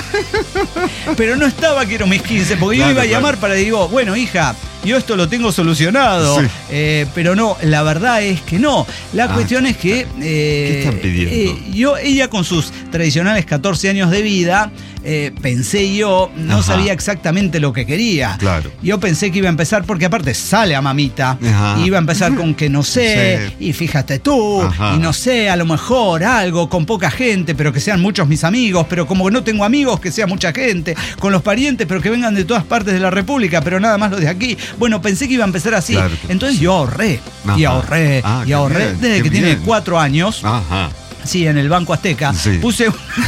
Pero no estaba Quiero mis quince, porque Claro, yo iba a claro. llamar para digo, bueno, hija, yo esto lo tengo solucionado. Sí. Eh, pero no, la verdad es que no. La Ah, cuestión es que. eh, ¿Qué están pidiendo? eh, yo, ella con sus tradicionales catorce años de vida, eh, pensé yo, no Ajá. sabía exactamente lo que quería. Claro. Yo pensé que iba a empezar, porque aparte sale a mamita, Ajá. y iba a empezar con que no sé, Sí. y fíjate tú, Ajá. y no sé, a lo mejor algo con poca gente, pero que sean muchos mis amigos, pero como no tengo amigos, que sea mucha gente, con los parientes, pero que vengan de todas partes de la República, pero nada más los de aquí. Bueno, pensé que iba a empezar así. Claro, claro. Entonces yo ahorré, y Ajá. ahorré, Ah, y qué ahorré, bien, desde qué que tiene bien. cuatro años. Ajá. Sí, en el Banco Azteca. Sí. Puse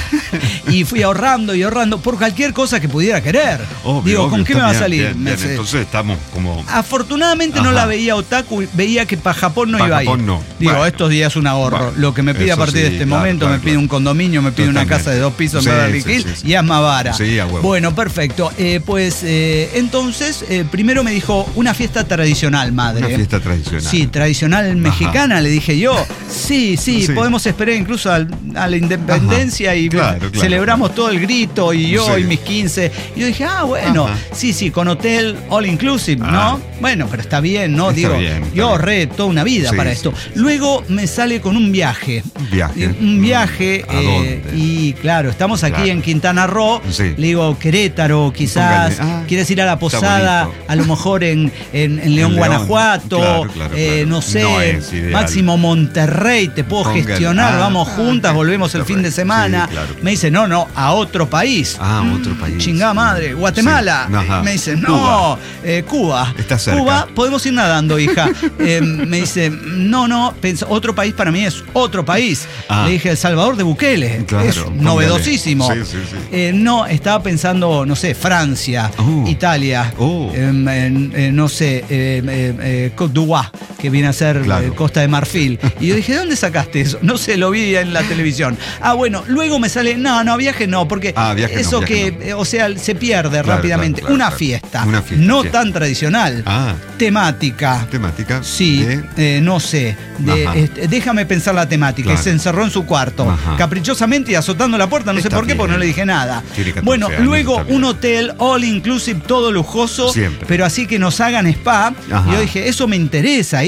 y fui ahorrando y ahorrando por cualquier cosa que pudiera querer. Obvio, Digo, obvio, ¿con qué está me va a bien, salir? bien, Me bien. sé- Entonces estamos como. Afortunadamente no Ajá. la veía otaku, veía que para Japón no Pa' iba a ir. Japón no. Digo, Bueno. estos días un ahorro. Bueno, Lo que me pide a eso partir de sí, este claro, momento, claro, me pide claro. un condominio, me pide una Totalmente. casa de dos pisos en Sí, Beverly sí, Hills sí, sí. y es más vara. Sí, a huevo. Bueno, perfecto. Eh, pues eh, entonces, eh, primero me dijo una fiesta tradicional, madre. Una fiesta tradicional. Sí, tradicional mexicana, le dije yo. Sí, sí, Sí. podemos esperar incluso al- a la independencia Ajá. y Claro, claro, celebramos claro. todo el grito y yo Sí. y mis quince. Y yo dije, ah, bueno, Ajá. sí, sí, con hotel all inclusive, Ah. ¿no? Bueno, pero está bien, ¿no? Está Digo, bien, está yo bien. ahorré toda una vida Sí, para sí, esto. sí, sí. Luego me sale con un viaje. Un viaje. Un viaje. ¿A eh, dónde? y claro, estamos aquí Claro. en Quintana Roo. Sí. Le digo, Querétaro, quizás. Póngale. Ah, ¿Quieres ir a la está posada? bonito. A lo mejor en, en- en León, León. Guanajuato. Claro, claro, eh, claro. no sé, No es ideal. máximo Monterrey, te puedo Póngale. gestionar. Ah, Vamos ah, juntas, ok. volvemos el fin de Sí, semana. claro, claro. Me dice, no, no, a otro país. Ah, otro país. Chingada madre, Guatemala. Sí, ajá. Me dice, no, Cuba. eh, Cuba. Está cerca. Cuba, podemos ir nadando, hija. Eh, me dice, no, no, pensa- otro país para mí es otro país. Ah. Le dije, El Salvador de Bukele. Claro, es póngale. novedosísimo. Sí, sí, sí. Eh, no, estaba pensando, no sé, Francia, Oh. Italia, Oh. em, en- en, no sé, eh, eh, eh, Côte d'Ivoire, que viene a ser Claro. eh, Costa de Marfil. Y yo dije, ¿de dónde sacaste eso? No sé, lo vi en la televisión. Ah, bueno, luego me sale, no, no, viaje no, porque Ah, viaje no, eso viaje que, eh, o sea, se pierde Claro, rápidamente. claro, claro, Una claro. fiesta, Una fiesta, no fiesta. tan tradicional, Ah, temática. temática. Sí, de- eh, no sé. De- Ajá. este, déjame pensar la temática. Claro. Se encerró en su cuarto, Ajá. caprichosamente y azotando la puerta. No sé Está por qué, porque no bien. le dije nada. Tiene catorce Bueno, años, luego está bien. un hotel all inclusive, todo lujoso, Siempre. pero así que nos hagan spa. Ajá. Y yo dije, eso me interesa,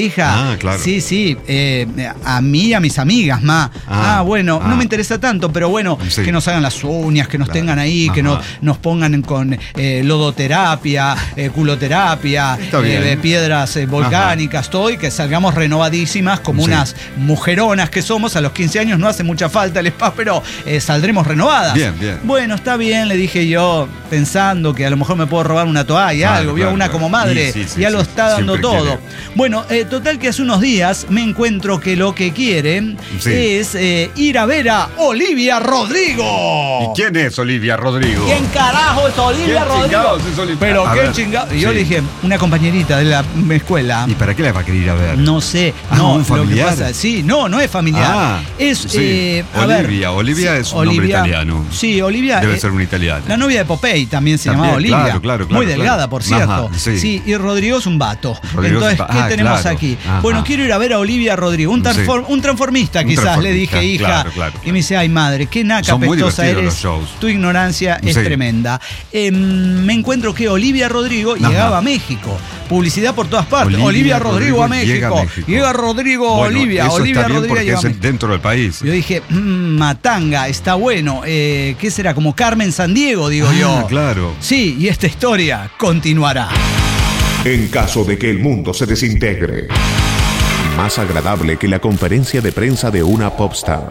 hija. Ah, claro. Sí, sí, eh, a mí y a mis amigas, ma. Ah, Ah, bueno, ah. no me interesa tanto, pero bueno, Sí. que nos hagan las uñas, que nos Claro. tengan ahí, que Ajá. nos, nos pongan con eh, lodoterapia, eh, culoterapia, Está bien. eh, piedras eh, volcánicas, todo, y que salgamos renovadísimas como Sí. unas mujeronas que somos. A los quince años no hace mucha falta el spa, pero eh, saldremos renovadas. Bien, bien. Bueno, está bien, le dije yo, pensando que a lo mejor me puedo robar una toalla, Claro, algo, vio, claro, una claro. como madre, Sí, sí, sí, ya sí, lo está dando siempre todo. quiere. Bueno, eh, total que hace unos días me encuentro que lo que quiere Sí. es eh, ir a ver a Olivia Rodrigo. ¿Y quién es Olivia Rodrigo? ¿Quién carajo es Olivia ¿Quién Rodrigo? chingados es Olivia? Pero A qué ver, chingado. Y yo sí. le dije, una compañerita de la escuela. ¿Y para qué la va a querer ir a ver? No sé, Ah, no, ¿un lo que familiar? pasa, sí, no, no es familiar. Ah, es, sí. eh, a Olivia, ver, Olivia sí, es un nombre italiano. Sí, Olivia. Debe eh, ser una italiana. La novia de Popeye también se También, llamaba Olivia. claro, claro, claro, Muy delgada, claro. por cierto. Ajá, sí. y Rodrigo es un vato. Rodrigo es Entonces, un va- ¿qué ah, tenemos claro. aquí? Ajá. Bueno, quiero ir a ver a Olivia Rodrigo. Un, Sí. transform- un transformista, Un quizás, le dije, transformista, hija. claro, claro, Y claro. me dice, ay, madre, qué naca Son muy pestosa divertidos eres. los shows. Tu ignorancia es Sí. tremenda. Eh, me encuentro que Olivia Rodrigo Ajá. llegaba a México. Publicidad por todas partes. Olivia, Olivia Rodrigo, a Rodrigo llega México. a México. Llega Rodrigo, Bueno, Olivia. eso Olivia está bien Rodrigo porque llega a es México. dentro del país. Yo dije, mmm, matanga, está bueno. Eh, ¿Qué será? Como Carmen Sandiego, digo Ah, yo. claro. Sí, y esta historia continuará. En caso de que el mundo se desintegre. Más agradable que la conferencia de prensa de una popstar.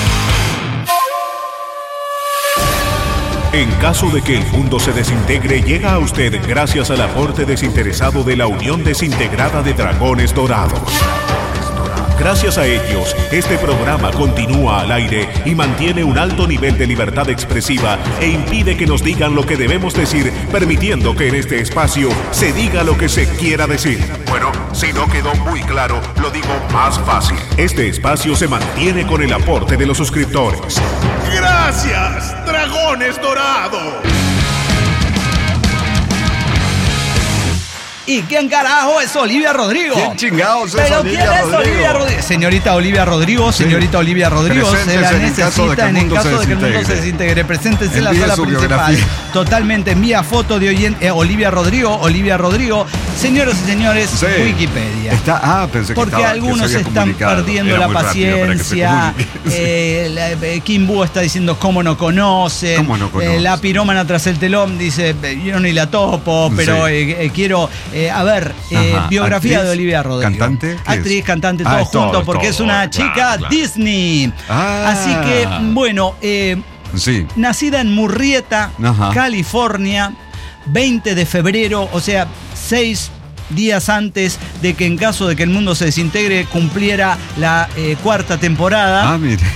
En caso de que el mundo se desintegre, llega a usted gracias al aporte desinteresado de la Unión Desintegrada de Dragones Dorados. Gracias a ellos, este programa continúa al aire y mantiene un alto nivel de libertad expresiva e impide que nos digan lo que debemos decir, permitiendo que en este espacio se diga lo que se quiera decir. Bueno, si no quedó muy claro, lo digo más fácil. Este espacio se mantiene con el aporte de los suscriptores. ¡Gracias, Dragones Dorados! ¿Y quién carajo es Olivia Rodrigo? ¿Quién chingados es ¿Pero Olivia quién es Rodrigo? Olivia Rodrigo? Señorita Olivia Rodrigo, Sí. señorita Olivia Rodrigo, se Preséntese la en el caso de que necesita el en el mundo caso se de que el mundo se desintegre. desintegre. Preséntense en la Envíe sala su principal. biografía. Totalmente, envía foto de oyen- eh, Olivia Rodrigo, Olivia Rodrigo. Señoras y señores, Sí. Wikipedia. Está, ah, pensé que Porque estaba, que algunos se había están comunicado. perdiendo Era la muy rápido para que se paciencia. comunique. eh, la- eh, Kim Búho está diciendo cómo no conocen. ¿Cómo no conocen? Eh, la pirómana tras el telón dice, eh, yo ni la topo, pero Sí. eh, eh, quiero, eh, a ver, eh, Ajá. biografía ¿Actriz? de Olivia Rodrigo. ¿Cantante? ¿Qué Actriz, es? cantante, Ah, todo es todo, junto, es porque todo, es una claro, chica claro. Disney. Ah. Así que, bueno, eh, Sí. nacida en Murrieta, Ajá. California, veinte de febrero, o sea, seis días antes de que en caso de que el mundo se desintegre cumpliera la eh, cuarta temporada. Ah, mire.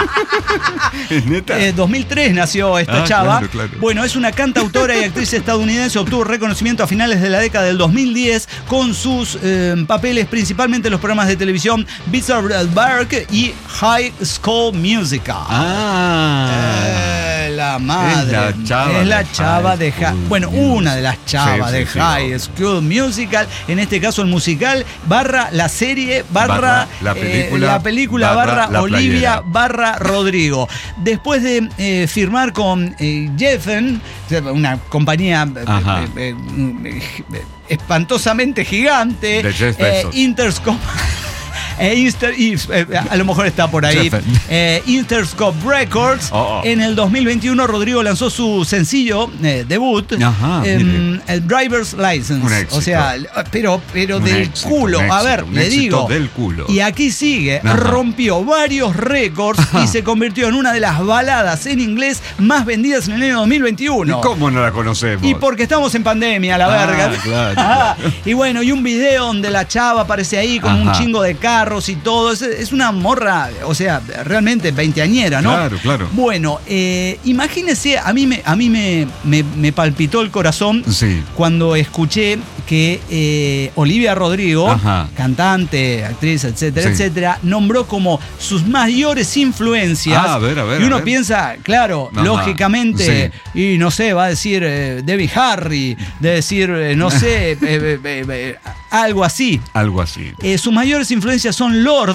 ¿Es neta? Eh, dos mil tres nació esta Ah, chava. claro, claro. Bueno, es una cantautora y actriz estadounidense. Obtuvo reconocimiento a finales de la década del dos mil diez con sus eh, papeles principalmente en los programas de televisión Bizarre Bark y High School Musical. Ah. Eh, la madre. Es la chava Es la de chava High de High. School Bueno, Musical. una de las chavas Sí, sí, de sí, High obvio. School Musical. En este caso el musical barra la serie barra, Barra la eh, película, la película barra, barra la Olivia playera. barra Rodrigo. Después de eh, firmar con eh, Geffen, una compañía eh, Ajá. eh, eh, eh, espantosamente gigante, De Jeff eh, Bezos. Interscope. Eh, Inter- y, eh, a lo mejor está por ahí. Jeffen. Eh, Interscope Records. Oh, oh. En el dos mil veintiuno, Rodrigo lanzó su sencillo eh, debut, Ajá, em, mire. el Driver's License. Un éxito. O sea, pero, pero Un del éxito, culo. un A éxito, ver, un le éxito digo. del culo. Y aquí sigue. Ajá. Rompió varios récords y se convirtió en una de las baladas en inglés más vendidas en el año dos mil veintiuno. ¿Y cómo no la conocemos? Y porque estamos en pandemia, la Ah, verga. claro. Ah, y bueno, y un video donde la chava aparece ahí con un Ajá. chingo de carros y todo. Es, es una morra, o sea, realmente veinteañera, ¿no? Claro, claro. Bueno, eh, imagínense, a mí, me, a mí me, me, me palpitó el corazón Sí. cuando escuché que eh, Olivia Rodrigo, Ajá. cantante, actriz, etcétera, Sí. etcétera, nombró como sus mayores influencias. Ah, a ver, a ver, Y a uno ver. piensa, claro, Ajá. lógicamente, y no sé, va a decir eh, Debbie Harry, de decir, eh, no sé, eh, eh, eh, eh, algo así. Algo así. Eh, sus mayores influencias son Lord,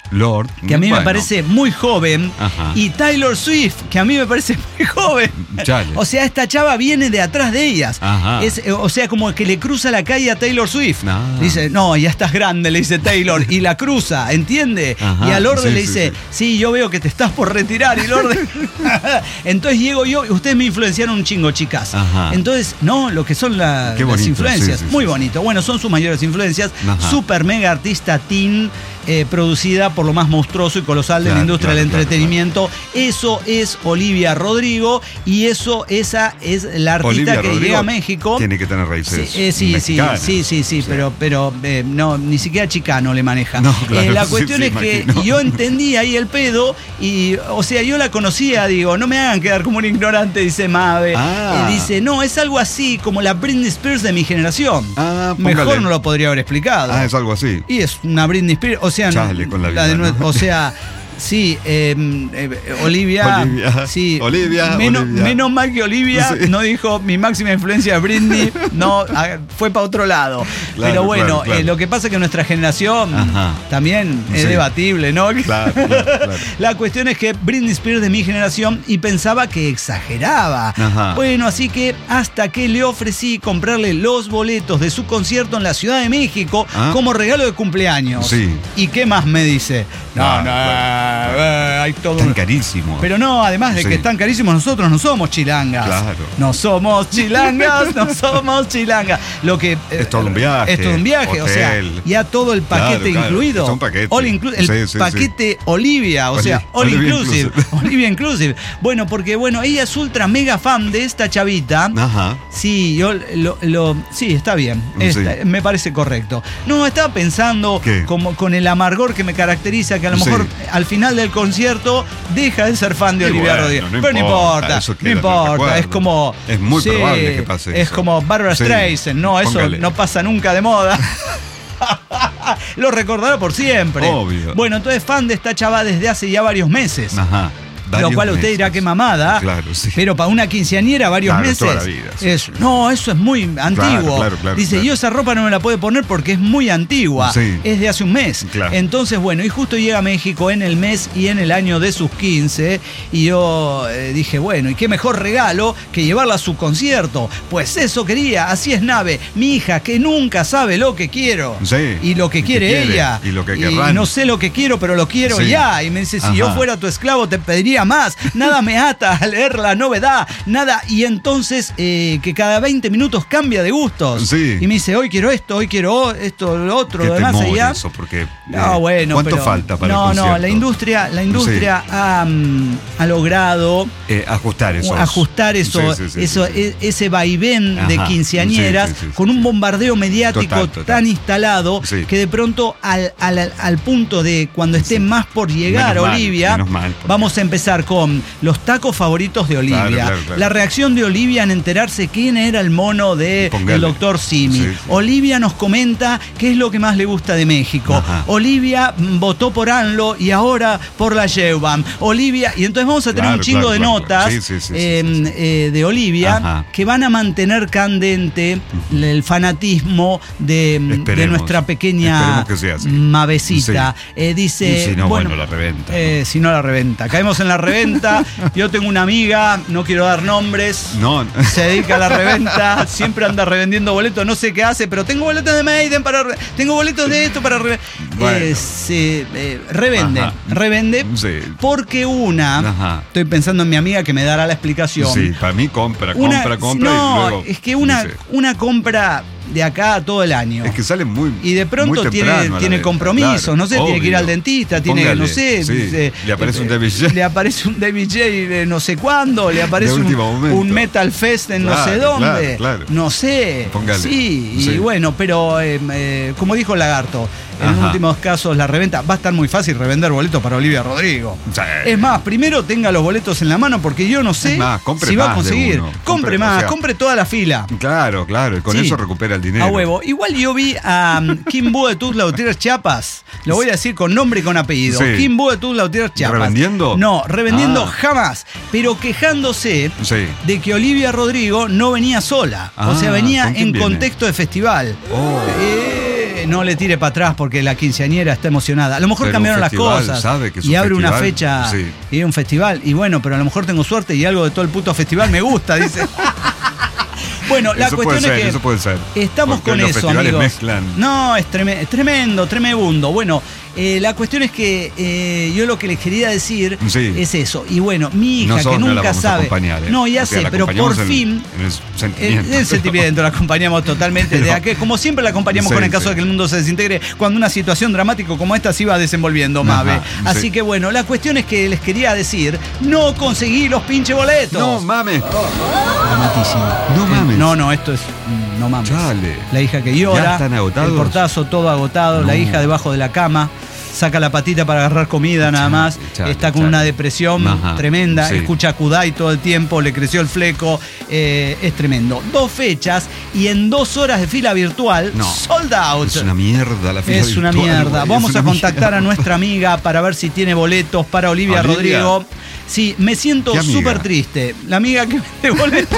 Lord. que a mí Bueno. me parece muy joven, Ajá. y Taylor Swift, que a mí me parece muy joven. Chale. O sea, esta chava viene de atrás de ellas. Ajá. Es, o sea, como que le cruza la calle a Taylor Swift. No. Dice, no, ya estás grande, le dice Taylor, y la cruza, ¿entiende? Ajá, Y a Lorde sí, le sí, dice, sí. sí, yo veo que te estás por retirar, y Lorde... Entonces llego yo, y ustedes me influenciaron un chingo, chicas. Ajá. Entonces, no, lo que son la- Qué las bonito, influencias. sí, sí, Muy sí. bonito. Bueno, son sus mayores influencias. Ajá. Super mega artista teen, eh, producida por lo más monstruoso y colosal de Claro, la industria claro, del claro, entretenimiento. Eso es Olivia Rodrigo, y eso, esa es la artista Olivia que Rodrigo llega a México. Tiene que tener raíces Sí, eh, sí, sí, mexicanas. sí, sí, sí, pero, pero eh, no, ni siquiera chicano le maneja. No, claro, Eh, la sí, cuestión sí, es que imagino. yo entendí ahí el pedo, y, o sea, yo la conocía, digo, no me hagan quedar como un ignorante, dice Mabe. Ah. Eh, dice, no, es algo así como la Britney Spears de mi generación. Ah, Mejor póngale. no lo podría haber explicado. Ah, es algo así. Y es una Britney Spears, o sea, Chale con la vida, de nue- ¿no? o sea, sí, eh, eh, Olivia, Olivia, sí, Olivia, menos, Olivia. menos mal que Olivia Sí. no dijo mi máxima influencia es Britney, no, a- fue para otro lado. Claro, Pero bueno, claro, claro. eh, lo que pasa es que nuestra generación Ajá. también es Sí. debatible, ¿no? Claro, claro, claro. La cuestión es que Britney Spears de mi generación, y pensaba que exageraba. Ajá. Bueno, así que hasta que le ofrecí comprarle los boletos de su concierto en la Ciudad de México Ah. como regalo de cumpleaños. Sí. ¿Y qué más me dice? No, Ah, no, claro. eh, hay todo Tan un- carísimo. Pero no, además de Sí. que están carísimos, nosotros no somos chilangas. Claro. No somos chilangas, no somos chilangas. Lo que, eh, Es todo un viaje, Es todo un viaje, o sea, hotel. ya todo el paquete Claro, claro, incluido. es un paquete. All inclu- el Sí, sí, paquete Olivia, o Oli- sea, all Olivia inclusive. inclusive. Olivia inclusive. Bueno, porque bueno, ella es ultra mega fan de esta chavita. Ajá. Sí, yo lo, lo- sí, está bien. Está- Sí. Me parece correcto. No, estaba pensando ¿Qué? como con el amargor que me caracteriza, que a lo Sí. mejor al final del concierto deja de ser fan de Y Olivia bueno, Rodrigo. no Pero no importa, importa, eso no queda en el importa. recuerdo. Es como. Es muy sí, probable que pase Es eso. como Barbara Sí. Streisand. No, eso Póngale. no pasa nunca de moda. Lo recordará por siempre. Obvio. Bueno, entonces fan de esta chava desde hace ya varios meses. Ajá. Lo Varios cual usted meses. dirá que mamada, Claro, sí. pero para una quinceañera varios Claro, meses. toda la vida, sí. es- no, eso es muy antiguo. claro, claro, Dice, claro. yo esa ropa no me la puedo poner porque es muy antigua. Sí. Es de hace un mes. Claro. Entonces, bueno, y justo llega a México en el mes y en el año de sus quince. Y yo eh, dije, bueno, ¿y qué mejor regalo que llevarla a su concierto? Pues eso quería, así es Nave, mi hija que nunca sabe lo que quiero. Sí. Y lo que Y quiere, que quiere, ella. y lo que querrán. no sé lo que quiero, pero lo quiero Sí. ya. Y me dice, si Ajá. yo fuera tu esclavo te pediría más. Nada me ata a leer la novedad, nada. Y entonces eh, que cada veinte minutos cambia de gustos. Sí. Y me dice, hoy quiero esto, hoy quiero esto, lo otro, Qué lo demás. temor allá. eso, porque. No, eh, bueno, ¿Cuánto pero- falta para no, el no, concierto? la industria, la industria ha, mm, ha logrado Eh, ajustar eso. ajustar eso, Sí, sí, sí, eso sí, sí. e- ese vaivén de Ajá, quinceañeras sí, sí, sí, con sí, un sí. bombardeo mediático Total, total. tan instalado Sí. que de pronto al, al- al punto de cuando esté Sí. más por llegar Menos mal, Olivia, menos mal, porque- vamos a empezar con los tacos favoritos de Olivia. Claro, claro, claro. La reacción de Olivia en enterarse quién era el mono del Póngale. doctor Simi. Sí, sí. Olivia nos comenta qué es lo que más le gusta de México. Ajá. Olivia mm, votó por ANLO y ahora por la Sheinbaum. Olivia, y entonces vamos a tener Claro, un chingo claro, de claro, notas claro. Sí, sí, sí, sí, eh, sí, sí. eh, de Olivia Ajá. que van a mantener candente el fanatismo de, de Esperemos. nuestra pequeña Esperemos que sea así. Mavecita. Sí. Eh, dice, Y si no, bueno, la reventa, eh, si no la reventa. Caemos en la reventa. Yo tengo una amiga, no quiero dar nombres. No. Se dedica a la reventa, siempre anda revendiendo boletos, no sé qué hace, pero tengo boletos de Maiden para re- tengo boletos de esto para re- Bueno. Eh, se, eh, revende, Ajá. revende Sí. porque una, Ajá. estoy pensando en mi amiga que me dará la explicación. Sí, para mí compra, Una- compra, compra no, y luego. es que una, dice, una compra de acá todo el año. es que sale muy. Y de pronto muy tiene, temprano a la tiene venta, compromisos, claro, no sé, tiene que ir obvio. al dentista, tiene, Póngale, no sé. sí, eh, le aparece un eh, David J. Le aparece un David J de no sé cuándo, le aparece De un, último momento. un Metal Fest en no Claro, sé dónde. claro, claro. No sé. Póngale. Sí, y Sí. bueno, pero eh, eh, como dijo Lagarto, en Ajá. últimos casos la reventa va a estar muy fácil revender boletos para Olivia Rodrigo. Sí. Es más, primero tenga los boletos en la mano porque yo no sé Es más, compre si va a más de conseguir. uno. Compre, Compre, más, o sea, compre toda la fila. Claro, claro, y con Sí. eso recupera el dinero. A huevo. Igual yo vi a um, Kim Boo de Tuzla Gutiérrez Chiapas. Lo voy a decir con nombre y con apellido. Sí. Kim Boo de Tuzla Gutiérrez Chiapas. ¿Revendiendo? No, revendiendo Ah. jamás. Pero quejándose Sí. de que Olivia Rodrigo no venía sola. o Ah, sea, venía ¿con quién en viene? contexto de festival. Oh. Eh, no le tire para atrás porque la quinceañera está emocionada. A lo mejor Pero cambiaron las festival, cosas sabe que es y un abre una festival, fecha sí. y un festival. Y bueno, pero a lo mejor tengo suerte y algo de todo el puto festival me gusta, dice. Bueno, la Eso cuestión puede ser, es que eso puede ser. estamos Porque con los eso, festivales amigos. mezclan. No, es, treme- es tremendo, tremebundo. Bueno, eh, la cuestión es que eh, yo lo que les quería decir Sí. es eso. Y bueno, mi hija Nosotros que no la nunca vamos a sabe. acompañar, ¿eh? No, ya O sea, sé, la pero por acompañamos en- fin. en el El, sentimiento. el sentimiento la acompañamos totalmente. Pero- de aquel, como siempre la acompañamos Sí, con el caso sí. de que el mundo se desintegre cuando una situación dramática como esta se iba desenvolviendo, Mabe. Ajá, Así sí. que bueno, la cuestión es que les quería decir, no conseguí los pinche boletos. No mames. Dramatísimo. No mames. No, no, esto es. mm, No mames. Chale. La hija que llora. ¿Ya están agotados? El portazo todo agotado. No. La hija debajo de la cama. Saca la patita para agarrar comida nada Chale, más. chale, Está con chale. una depresión Ajá, tremenda. sí. Escucha a Kudai todo el tiempo. Le creció el fleco. eh, es tremendo. Dos fechas y en dos horas de fila virtual. No. Sold out. Es una mierda la fila Es una virtual, mierda. güey, Vamos es a una contactar mierda. a nuestra amiga para ver si tiene boletos para Olivia, ¿Olivia? Rodrigo. Sí, me siento ¿Qué amiga? súper triste. La amiga que vende boletos.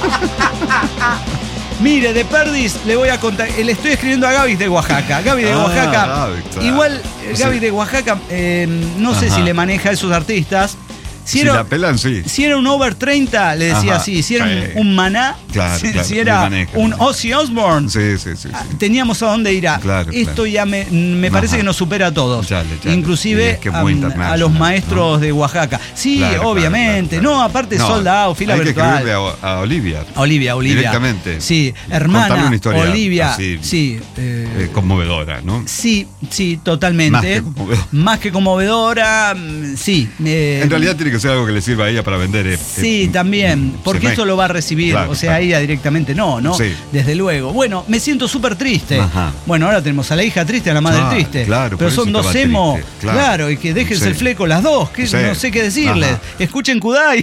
Mire, de Perdis le voy a contar. Le estoy escribiendo a Gaby de Oaxaca. Gaby de Ah, Oaxaca. Gaby, claro. Igual, eh, Gaby Sí. de Oaxaca, eh, no sé Ajá. si le maneja a esos artistas. Si Si era, la pelan, sí. si era un over treinta, le decía Ajá. así. Si era Sí. un, un Maná, Claro, si, claro, si le era maneja, un maneja. Ozzy Osbourne. Sí, sí, sí. Ah, sí. teníamos a dónde ir a. Claro, Esto claro. ya me, me parece Ajá. que nos supera a todos. Chale, chale. Y Inclusive es que es a, muy a international, los maestros ¿no? de Oaxaca. Sí, Claro, obviamente. claro, claro, No, claro. aparte No, sold out, fila hay que virtual. escribirle a, a Olivia. Olivia, Olivia. Directamente. Sí, Contarle hermana. una historia Olivia. así, sí. eh, eh, conmovedora, ¿no? sí, sí, totalmente. Más que conmovedora. Más que conmovedora, mm, sí. eh, En realidad tiene que ser algo que le sirva a ella para vender. eh, Sí, eh, también, se porque me- eso lo va a recibir, Claro, o sea, claro. ella directamente no, ¿no? Sí. Desde luego. Bueno, me siento súper triste. Ajá. Bueno, ahora tenemos a la hija triste y a la madre Claro, triste. claro, Pero por son eso dos estaba emo, triste, claro. claro. y que déjense Sí. el fleco las dos, que Sí. no sé qué decirles. Ajá. Escuchen Kudai.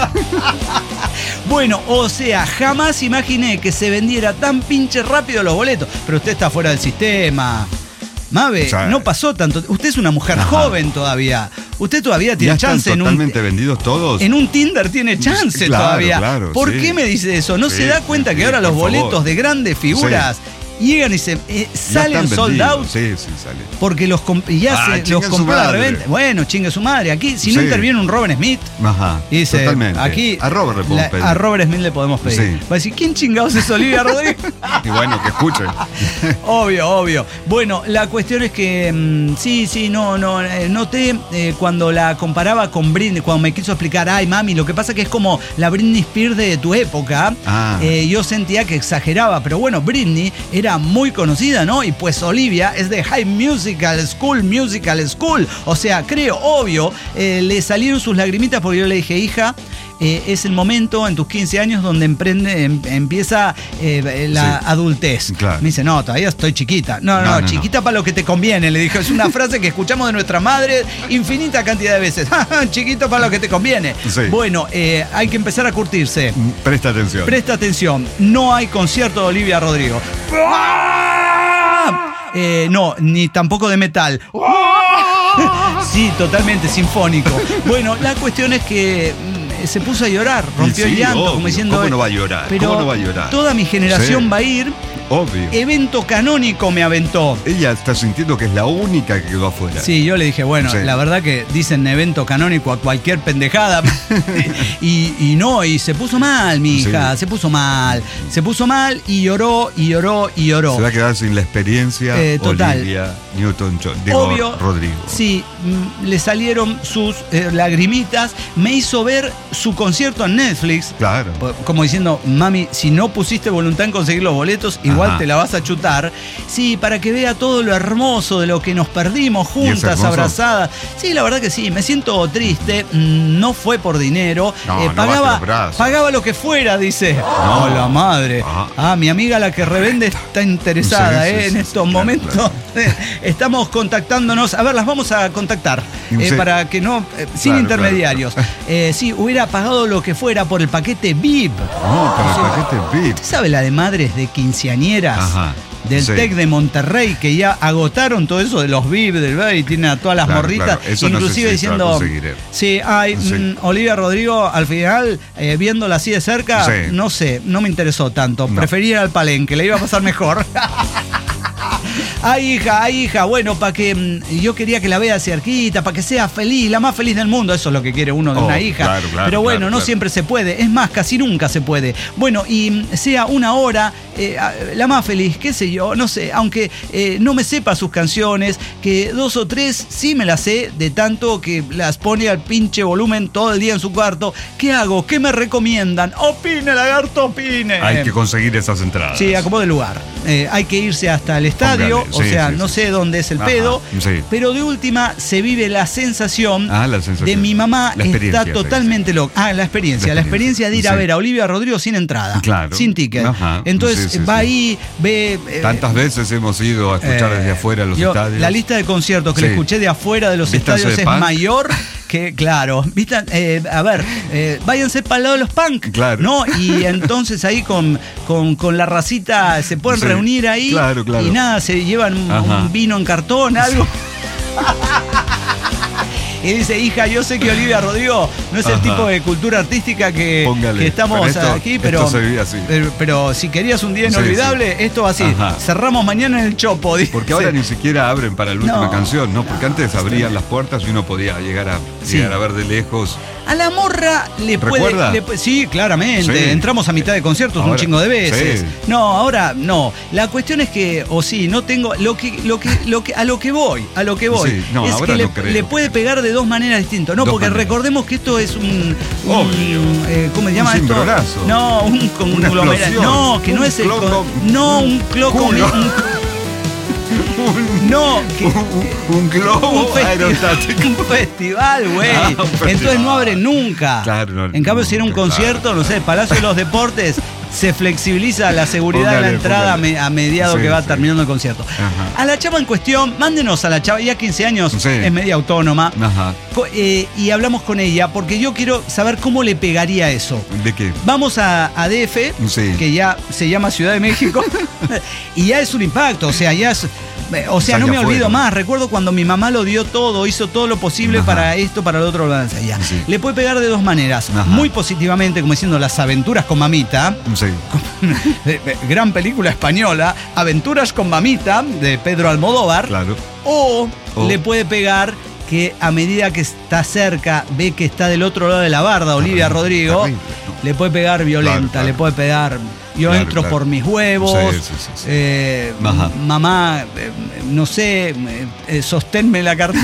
Bueno, o sea, jamás imaginé que se vendiera tan pinche rápido los boletos. Pero usted está fuera del sistema. Mabe, O sea, no pasó tanto. Usted es una mujer ajá. joven todavía. Usted todavía ¿Ya tiene están chance en un, totalmente vendidos todos? en un Tinder tiene chance Claro, todavía. claro, ¿Por sí. qué me dice eso? ¿No Sí, se da cuenta sí, que ahora por los boletos favor. de grandes figuras llegan y se eh, Ya salen están sold vendidos. out? Sí, sí, sale. Porque los comp- y ya Ah, se chinga los su compró a la madre. reventa. Bueno, chinga su madre. Aquí, si no Sí. interviene un Robert Smith, Ajá. y dice, Totalmente. aquí A Robert le podemos la- pedir. a Robert Smith le podemos pedir. Sí. Va a decir, ¿quién chingados es Olivia Rodrigo? Y bueno, que escuchen. Obvio, obvio. Bueno, la cuestión es que mm, sí, sí, no, no, eh, noté eh, cuando la comparaba con Britney, cuando me quiso explicar, ay mami, lo que pasa que es como la Britney Spears de tu época, Ah. eh, yo sentía que exageraba, pero bueno, Britney era muy conocida, ¿no? Y pues Olivia es de High Musical School, Musical School, o sea, creo, obvio, eh, le salieron sus lagrimitas porque yo le dije, hija, eh, es el momento en tus quince años donde emprende, em- empieza eh, la Sí. adultez. Claro. Me dice, no, todavía estoy chiquita. No, no, No, no, no, chiquita para lo que te conviene, le dije. Es una frase que escuchamos de nuestra madre infinita cantidad de veces. Chiquito para lo que te conviene. Sí. Bueno, eh, hay que empezar a curtirse. Presta atención. Presta atención, no hay concierto de Olivia Rodrigo. Eh, no, ni tampoco de metal. Sí, totalmente sinfónico. Bueno, la cuestión es que mm, se puso a llorar, rompió Y sí, el llanto, obvio. como diciendo. ¿Cómo no va a llorar? Pero ¿Cómo no va a llorar? toda mi generación Sí. va a ir. Obvio. Evento canónico me aventó. Ella está sintiendo que es la única que quedó afuera. Sí, yo le dije, bueno, Sí. la verdad que dicen evento canónico a cualquier pendejada. y, y no, y se puso mal, mi hija, Sí. se puso mal. Se puso mal y lloró, y lloró, y lloró. Se va a quedar sin la experiencia Eh, total. Olivia Newton-John. Digo, Obvio, Rodrigo. sí, mm, le salieron sus eh, lagrimitas. Me hizo ver su concierto en Netflix. Claro. Como diciendo, mami, si no pusiste voluntad en conseguir los boletos, igual Ajá. te la vas a chutar. Sí, para que vea todo lo hermoso de lo que nos perdimos ¿Y es juntas, hermoso? abrazadas. Sí, la verdad que sí, me siento triste. Mm, No fue por dinero. No, Eh, no pagaba, baje los brazos. pagaba lo que fuera, dice. No, la madre. Ajá. Ah, mi amiga la que revende está interesada, Sí, sí, eh, sí, en sí, estos claro, momentos. claro. Estamos contactándonos. A ver, las vamos a contactar. eh, Sí. para que no. eh, sin Claro, intermediarios. Eh, sí, hubiera pagado lo que fuera por el paquete V I P. No, para O sea, el paquete V I P. ¿Usted sabe la de madres de quinceañeras? Ajá, Del sí. TEC de Monterrey, que ya agotaron todo eso de los V I P, del V I P, y tienen a todas las Claro, morritas. claro, eso no sé inclusive si se va a diciendo. conseguir, eh. Sí, ay, Sí. mm, Olivia Rodrigo, al final, eh, viéndola así de cerca, Sí. no sé, no me interesó tanto. No. Prefería ir al Palenque, le iba a pasar mejor. Ay, hija, ay, hija, bueno, para que mm, yo quería que la vea cerquita, para que sea feliz, la más feliz del mundo. Eso es lo que quiere uno de Oh, una hija. claro, claro, Pero bueno, claro, no claro. siempre se puede. Es más, casi nunca se puede. Bueno, y mm, sea una hora, eh, la más feliz, qué sé yo, no sé, aunque eh, no me sepa sus canciones, que dos o tres sí me las sé, de tanto que las pone al pinche volumen todo el día en su cuarto. ¿Qué hago? ¿Qué me recomiendan? Opine, lagarto, opine. Hay que conseguir esas entradas. Sí, acomode el lugar. Eh, hay que irse hasta el estadio, Póngale, o sí, sea, sí, no sí. sé dónde es el Ajá, pedo, sí. pero de última se vive la sensación, Ah, la sensación. de mi mamá La experiencia, está totalmente loca. Ah, la experiencia, la La experiencia experiencia, de ir a sí. ver a Olivia Rodrigo sin entrada, Claro. sin ticket. Ajá, Entonces sí, sí, va sí. ahí, ve... eh, Tantas veces hemos ido a escuchar eh, desde afuera los yo- estadios. La lista de conciertos que Sí. le escuché de afuera de los Vístanse estadios de es punk. mayor que, claro, ¿viste? Eh, a ver, eh, váyanse para el lado de los punk, Claro. ¿no? Y entonces ahí con, con, con la racita se pueden Sí, reunir ahí claro, claro. y nada, se llevan un, Ajá. un vino en cartón, algo. Y dice, hija, yo sé que Olivia Rodrigo no es el Ajá. tipo de cultura artística que, Póngale. que estamos Con esto- aquí, pero, esto se vive así. pero, pero si querías un día Sí, inolvidable, esto va así. Ajá. Cerramos mañana en el Chopo. Dice. Porque ahora ni siquiera abren para la última No, canción, ¿no? Porque antes abrían las puertas y uno podía llegar a, Sí. llegar a ver de lejos. A la morra le puede, ¿Recuerda? le puede- Sí, claramente. Sí. Entramos a mitad de conciertos un Ahora, chingo de veces. sí. No, ahora no. La cuestión es que, o sí, no tengo. Lo que, lo que, lo que, a lo que voy, a lo que voy. Sí, no, es ahora que le, no creo. le puede pegar de dos maneras distintas. No, Dos porque maneras. recordemos que esto es un. un, Obvio. eh, ¿Cómo se Un llama esto? cimbronazo. No, un conglomerado. explosión. No, que no Un es el. cloco- con- no, un cloco. culo. un- no, que. Un, un globo Un festival, aerostático. un festival, güey. Ah, un festival. Entonces no abren nunca. Claro, no, en cambio, si era un nunca, concierto, claro. no sé, Palacio de los Deportes, se flexibiliza la seguridad de Póngale, la entrada a, póngale. me- a mediado Sí, que va sí. terminando el concierto. Ajá. A la chava en cuestión, mándenos a la chava, ya quince años, Sí. es media autónoma. Ajá. Co- eh, y hablamos con ella porque yo quiero saber cómo le pegaría eso. ¿De qué? Vamos a, a D F, Sí. que ya se llama Ciudad de México, y ya es un impacto, o sea, ya es... O sea, Ya no ya me olvido fueron. más. Recuerdo cuando mi mamá lo dio todo, hizo todo lo posible Ajá. para esto, para lo otro. Ya. Sí. Le puede pegar de dos maneras. Ajá. Muy positivamente, como diciendo Las aventuras con mamita. Sí. Eh, eh, Gran película española. Aventuras con mamita, de Pedro Almodóvar. Claro. O, O- le puede pegar que a medida que está cerca, ve que está del otro lado de la barda, Olivia Terrible, Rodrigo, terrible, no. le puede pegar violenta, Claro, claro. le puede pegar. Yo Claro, entro claro. por mis huevos, Sí, sí, sí, sí. eh, Ajá. mamá, eh, no sé, eh, eh, sosténme la cartera.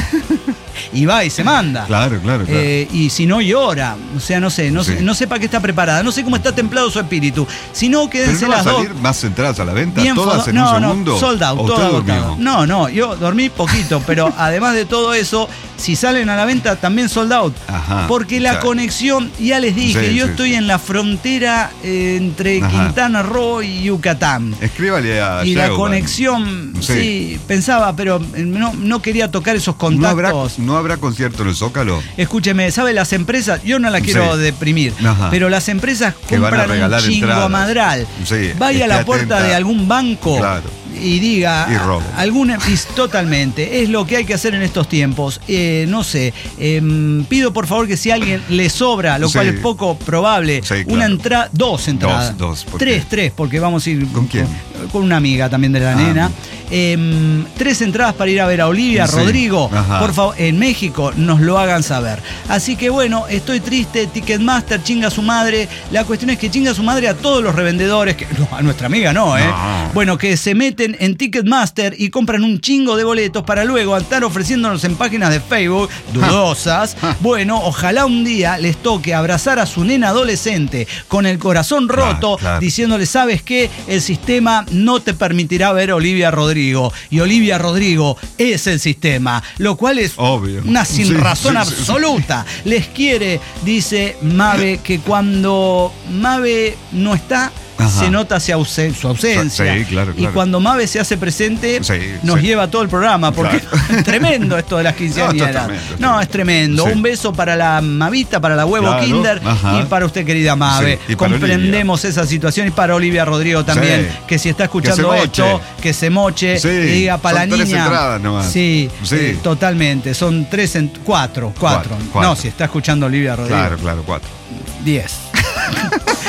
Y va y se manda. Claro, claro, claro. Eh, y si no llora, o sea, no sé, no Sí. sé, no sé para qué está preparada, no sé cómo está templado su espíritu. Si no, ¿Pero quédense no va a las dos. salir más entradas a la venta? Bien ¿Todas fodo- en no, un no, segundo? sold out, ¿O todo usted agotado. durmió? No, no, yo dormí poquito, pero además de todo eso, si salen a la venta también sold out. Ajá, Porque la claro. conexión, ya les dije, Sí, yo sí, estoy sí. en la frontera eh, entre Ajá. Quintana Roo y Yucatán. Escríbale a Y la Sheuban. conexión, sí. Sí. pensaba, pero eh, no, no quería tocar esos ¿No habrá, contactos. ¿No habrá concierto en el Zócalo? Escúcheme, ¿sabe? Las empresas, yo no la quiero Sí. deprimir, Ajá. pero las empresas Que van a compran un regalar chingo entradas. a madral. Sí, Vaya a la esté puerta atenta. de algún banco Claro. y diga Y robe. alguna y totalmente, es lo que hay que hacer en estos tiempos. Eh, no sé, em, pido por favor que si a alguien le sobra, lo Sí. cual es poco probable, Sí, claro. una entrada, dos entradas. Dos, dos, ¿por qué? Tres, tres, porque vamos a ir ¿Con quién? Con, con una amiga también de la Ah, nena. bien. Em, tres entradas para ir a ver a Olivia Sí. Rodrigo. Ajá. Por favor, en México nos lo hagan saber. Así que bueno, estoy triste, Ticketmaster chinga a su madre. La cuestión es que chinga a su madre a todos los revendedores, que, no, a nuestra amiga no, ¿eh? No. Bueno, que se meten en Ticketmaster y compran un chingo de boletos para luego estar ofreciéndonos en páginas de Facebook dudosas. Bueno, ojalá un día les toque abrazar a su nena adolescente con el corazón roto, Claro, claro. diciéndole, ¿sabes qué? El sistema no te permitirá ver a Olivia Rodrigo. Y Olivia Rodrigo es el sistema, lo cual es Obvio. una sin Sí, razón sí, sí, sí. absoluta. Les quiere, dice Mabe, que cuando Mabe no está, Ajá. se nota su, ausen- su ausencia. Sí, claro, Y claro. cuando Mabe se hace presente, Sí, nos sí. lleva todo el programa, porque Claro. es tremendo esto de las quinceañeras. No, esto es tremendo, No, es tremendo. Sí. Un beso para la Mavita, para la huevo Claro, Kinder ajá. y para usted, querida Mabe. Sí, y para Comprendemos esa situación y para Olivia Rodrigo también, Sí. que si está escuchando Que se esto, moche. que se moche Sí, y diga para la son tres niña. entradas nomás. Sí, Sí. eh, totalmente. Son tres, en, cuatro, cuatro. Cuatro, cuatro. No, si está escuchando Olivia Rodrigo. Claro, claro, cuatro. Diez.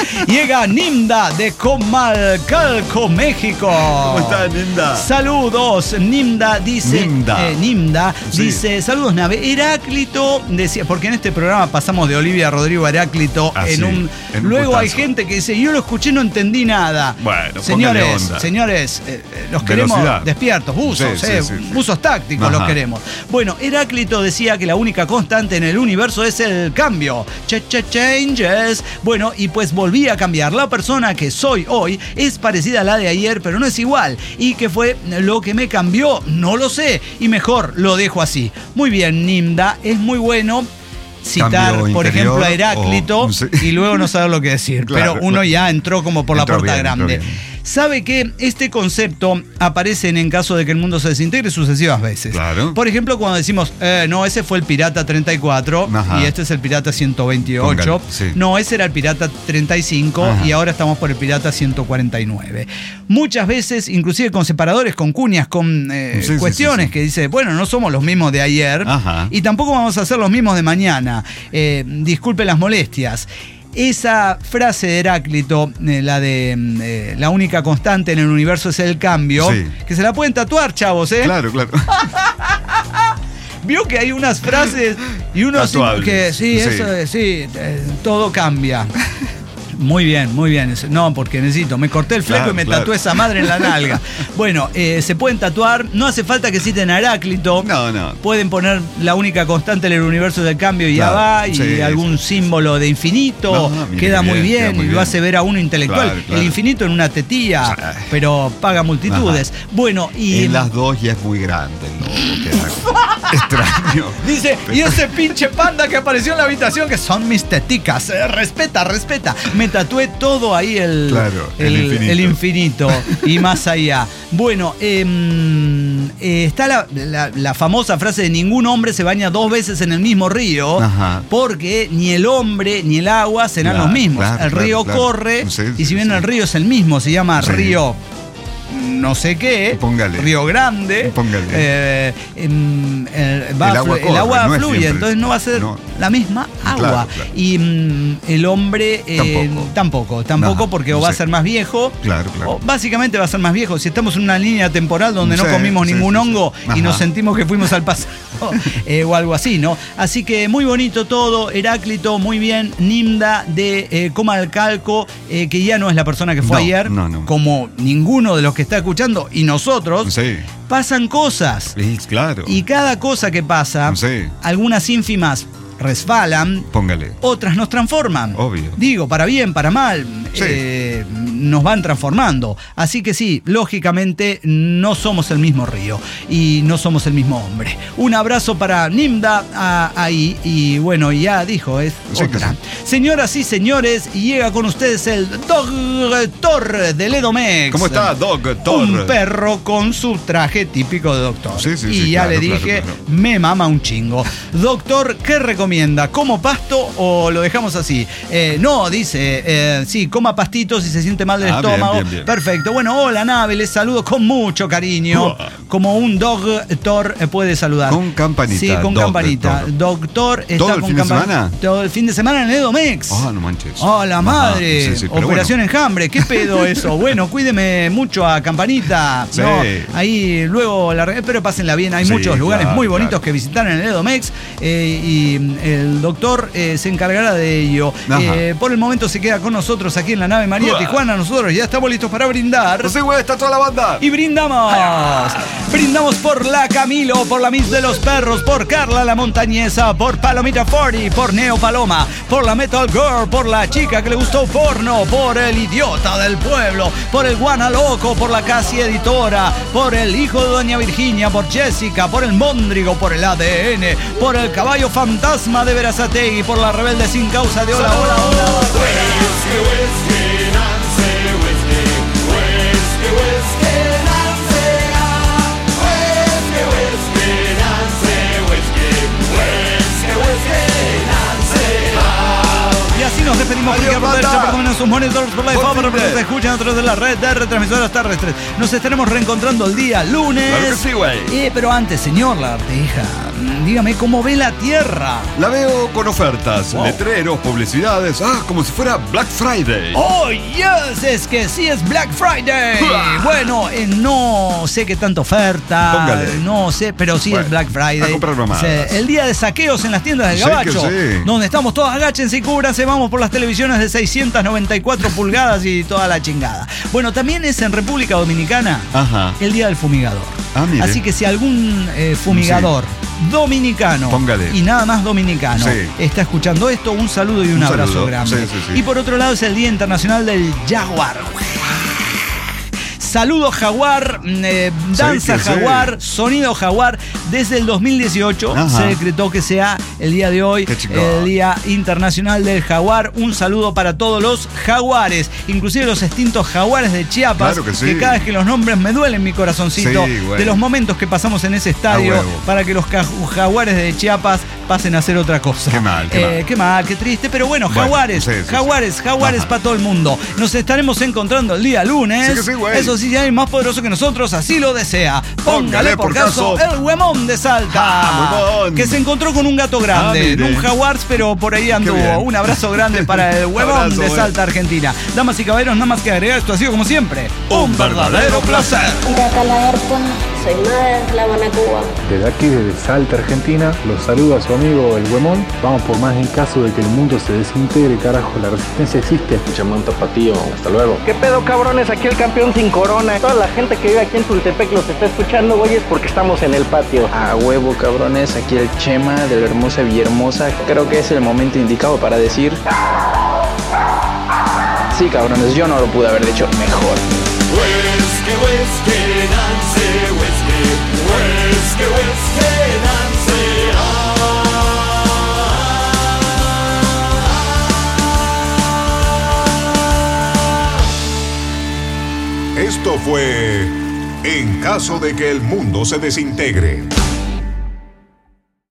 Llega Nimda de Comalcalco, México. ¿Cómo está, Nimda? Saludos. Nimda dice. Nimda. Eh, Nimda Sí. dice: saludos, nave. Heráclito decía, porque en este programa pasamos de Olivia Rodrigo a Heráclito Ah, en sí, un. en un luego hay putazo. gente que dice: yo lo escuché, no entendí nada. Bueno, señores, póngale onda. señores, eh, eh, los Velocidad. queremos despiertos, buzos, Sí, eh, sí, sí, sí. buzos tácticos los Ajá. queremos. Bueno, Heráclito decía que la única constante en el universo es el cambio. Ch -ch Changes. Bueno, y pues volví a cambiar. La persona que soy hoy es parecida a la de ayer, pero no es igual. ¿Y qué fue lo que me cambió? No lo sé. Y mejor lo dejo así. Muy bien, Nimda. Es muy bueno citar, Cambio por interior ejemplo, a Heráclito o- sí. y luego no saber lo que decir. Claro, pero uno claro. ya entró como por Entró la puerta bien, entró grande. bien. Sabe que este concepto aparece en caso de que el mundo se desintegre sucesivas veces. Claro. Por ejemplo, cuando decimos, eh, no, ese fue el Pirata treinta y cuatro Ajá. y este es el Pirata ciento veintiocho. Póngale, sí. No, ese era el Pirata treinta y cinco Ajá. y ahora estamos por el Pirata ciento cuarenta y nueve. Muchas veces, inclusive con separadores, con cuñas, con eh, Sí, sí, cuestiones sí, sí. que dice, bueno, no somos los mismos de ayer Ajá. y tampoco vamos a ser los mismos de mañana. Eh, disculpe las molestias. Esa frase de Heráclito, eh, la de eh, la única constante en el universo es el cambio, Sí. que se la pueden tatuar, chavos, ¿eh? Claro, claro. Vio que hay unas frases y unos Tatuables. que sí, Sí. eso de- sí, eh, todo cambia. Muy bien, muy bien. No, porque necesito. Me corté el fleco Claro, y me claro. tatué esa madre en la nalga. Bueno, eh, se pueden tatuar. No hace falta que citen a Heráclito. No, no. Pueden poner la única constante en el universo del cambio y Claro, ya va. Y sí, algún símbolo de infinito. No, mire queda qué muy bien, bien, queda muy y lo bien. hace ver a uno intelectual. Claro, claro. El infinito en una tetilla, Ay. pero paga multitudes. Bueno, y. En las dos ya es muy grande el lobo, queda extraño. Dice, y ese pinche panda que apareció en la habitación, que son mis teticas. Eh, respeta, respeta. Me tatué todo ahí el, Claro, el el, infinito. el infinito y más allá. Bueno, eh, eh, está la, la- la famosa frase de ningún hombre se baña dos veces en el mismo río, Ajá. porque ni el hombre ni el agua serán Claro, los mismos. claro, el claro, río claro. corre Sí, y si sí, bien sí. el río es el mismo, se llama Sí. río no sé qué, Póngale. Río Grande, Póngale. eh, em, el, va El a agua flu- el corre, agua no es fluye, siempre. entonces no va a ser No. la misma agua. Claro, claro. Y mm, el hombre eh, Tampoco. tampoco, tampoco No, porque no o va a sé. ser más viejo, Claro, claro. o básicamente va a ser más viejo. Si estamos en una línea temporal donde no Sí, comimos sí, ningún sí, hongo sí. y Ajá. nos sentimos que fuimos al pasado eh, o algo así, ¿no? Así que muy bonito todo, Heráclito, muy bien, Nimda de eh, Comalcalco, eh, que ya no es la persona que fue No, ayer, no, no. como ninguno de los que está escuchando y nosotros, Sí. pasan cosas. Sí, claro. Y cada cosa que pasa, Sí. algunas ínfimas resbalan, Póngale. otras nos transforman. Obvio. Digo, para bien, para mal, Sí. eh, nos van transformando. Así que sí, lógicamente no somos el mismo río y no somos el mismo hombre. Un abrazo para Nimda a- ahí y bueno, ya dijo, es Sí, que otra. sí. Señoras y señores, llega con ustedes el doctor de Ledomex. ¿Cómo está, doctor? Un perro con su traje típico de doctor. Sí, sí, y sí, ya claro, le claro, dije, claro. me mama un chingo. Doctor, ¿qué recomienda? ¿Como pasto o lo dejamos así? Eh, no, dice, eh, sí, coma pastitos si se siente mal del Ah, bien, estómago. bien, bien. Perfecto. Bueno, hola nave, les saludo con mucho cariño. Uah. Como un doctor eh, puede saludar. Con campanita, Sí, con doctor. campanita. Doctor está ¿Todo el con fin de campa- semana? Todo el fin de semana en Edomex. Ah, no manches. ¡Oh, la Ajá, madre! sí, sí, pero Operación bueno. Enjambre, ¿qué pedo eso? Bueno, cuídeme mucho a Campanita. Sí. ¿no? Ahí luego, la, espero pásenla bien. Hay Sí, muchos lugares claro, muy bonitos claro. que visitar en el Edomex eh, y el doctor eh, se encargará de ello. Ajá. Eh, por el momento se queda con nosotros aquí en la nave María Uah. Tijuana. Nosotros ya estamos listos para brindar. No sé, güey, está toda la banda. Y brindamos. Brindamos por la Camilo, por la Miss de los Perros, por Carla la Montañesa, por Palomita cuarenta, por Neo Paloma, por la Metal Girl, por la chica que le gustó porno, por el idiota del pueblo, por el Guana Loco, por la Casi Editora, por el hijo de Doña Virginia, por Jessica, por el Móndrigo, por el A D N, por el caballo fantasma de Verazategui, por la rebelde sin causa de Hola, Hola, Hola. Y así nos despedimos porque Adiós, aprovecha banda. para comernos sus monitores por la Buen favor, fin de. pero nos escuchan a través de la red de retransmisoras terrestres. Nos estaremos reencontrando el día lunes. Claro que sí, güey. Eh, pero antes, señor Lagartija, dígame cómo ve la tierra. La veo con ofertas, Wow. letreros, publicidades, ah, como si fuera Black Friday. ¡Oh, yes! Es que sí es Black Friday. ¡Uah! Bueno, eh, no sé qué tanta oferta. Póngale. No sé, pero sí Bueno, es Black Friday. a comprar mamadas. Sí, el día de saqueos en las tiendas del Sí que Gabacho. sí. Donde estamos todos, agáchense y cúbranse, vamos por las televisiones de seiscientas noventa y cuatro pulgadas y toda la chingada. Bueno, también es en República Dominicana Ajá. el día del fumigador. Ah, mire. Así que si algún eh, fumigador dominicano Póngale. y nada más dominicano Sí. está escuchando esto, un saludo y un, Un abrazo saludo. grande. Sí, sí, sí. Y por otro lado es el Día Internacional del Jaguar. Saludo Jaguar, eh, danza que sí. Jaguar, sonido Jaguar. Desde el dos mil dieciocho Ajá. se decretó que sea el día de hoy Qué chingón. el Día Internacional del Jaguar. Un saludo para todos los jaguares, inclusive los extintos jaguares de Chiapas, Claro que sí. cada vez que los nombres me duelen mi corazoncito, Sí, güey. de los momentos que pasamos en ese estadio A huevo. para que los ca- jaguares de Chiapas pasen a hacer otra cosa. Qué mal, qué Eh, mal. qué mal, qué triste, pero bueno, Bueno, jaguares, sí, sí, sí. jaguares, jaguares Ajá. para todo el mundo. Nos estaremos encontrando el día lunes. Sí que sí, güey. Eso sí, ya hay más poderoso que nosotros, así lo desea. Póngale Póngale por por caso caso el huemón de Salta. Ah, huemón. Que se encontró con un gato Ah, grande, mire. un jaguars, pero por ahí anduvo. bien. Un abrazo grande para el huemón Abrazo, de güey. Salta, Argentina. Damas y caballeros, nada más que agregar, esto ha sido como siempre un verdadero placer. De acá la Erpa, soy madre de La Habana, Cuba. Desde aquí, desde Salta, Argentina, los saluda a su amigo el Huemón. Vamos por más en caso de que el mundo se desintegre, carajo, la resistencia existe. Chamán tapatío, hasta luego. ¿Qué pedo, cabrones? Aquí el campeón sin corona. Toda la gente que vive aquí en Tultepec los está escuchando, güeyes, porque estamos en el patio. A huevo, cabrones, aquí el Chema de la hermosa Villahermosa. Creo que es el momento indicado para decir... Sí, cabrones, yo no lo pude haber dicho mejor. Esto fue En caso de que el mundo se desintegre.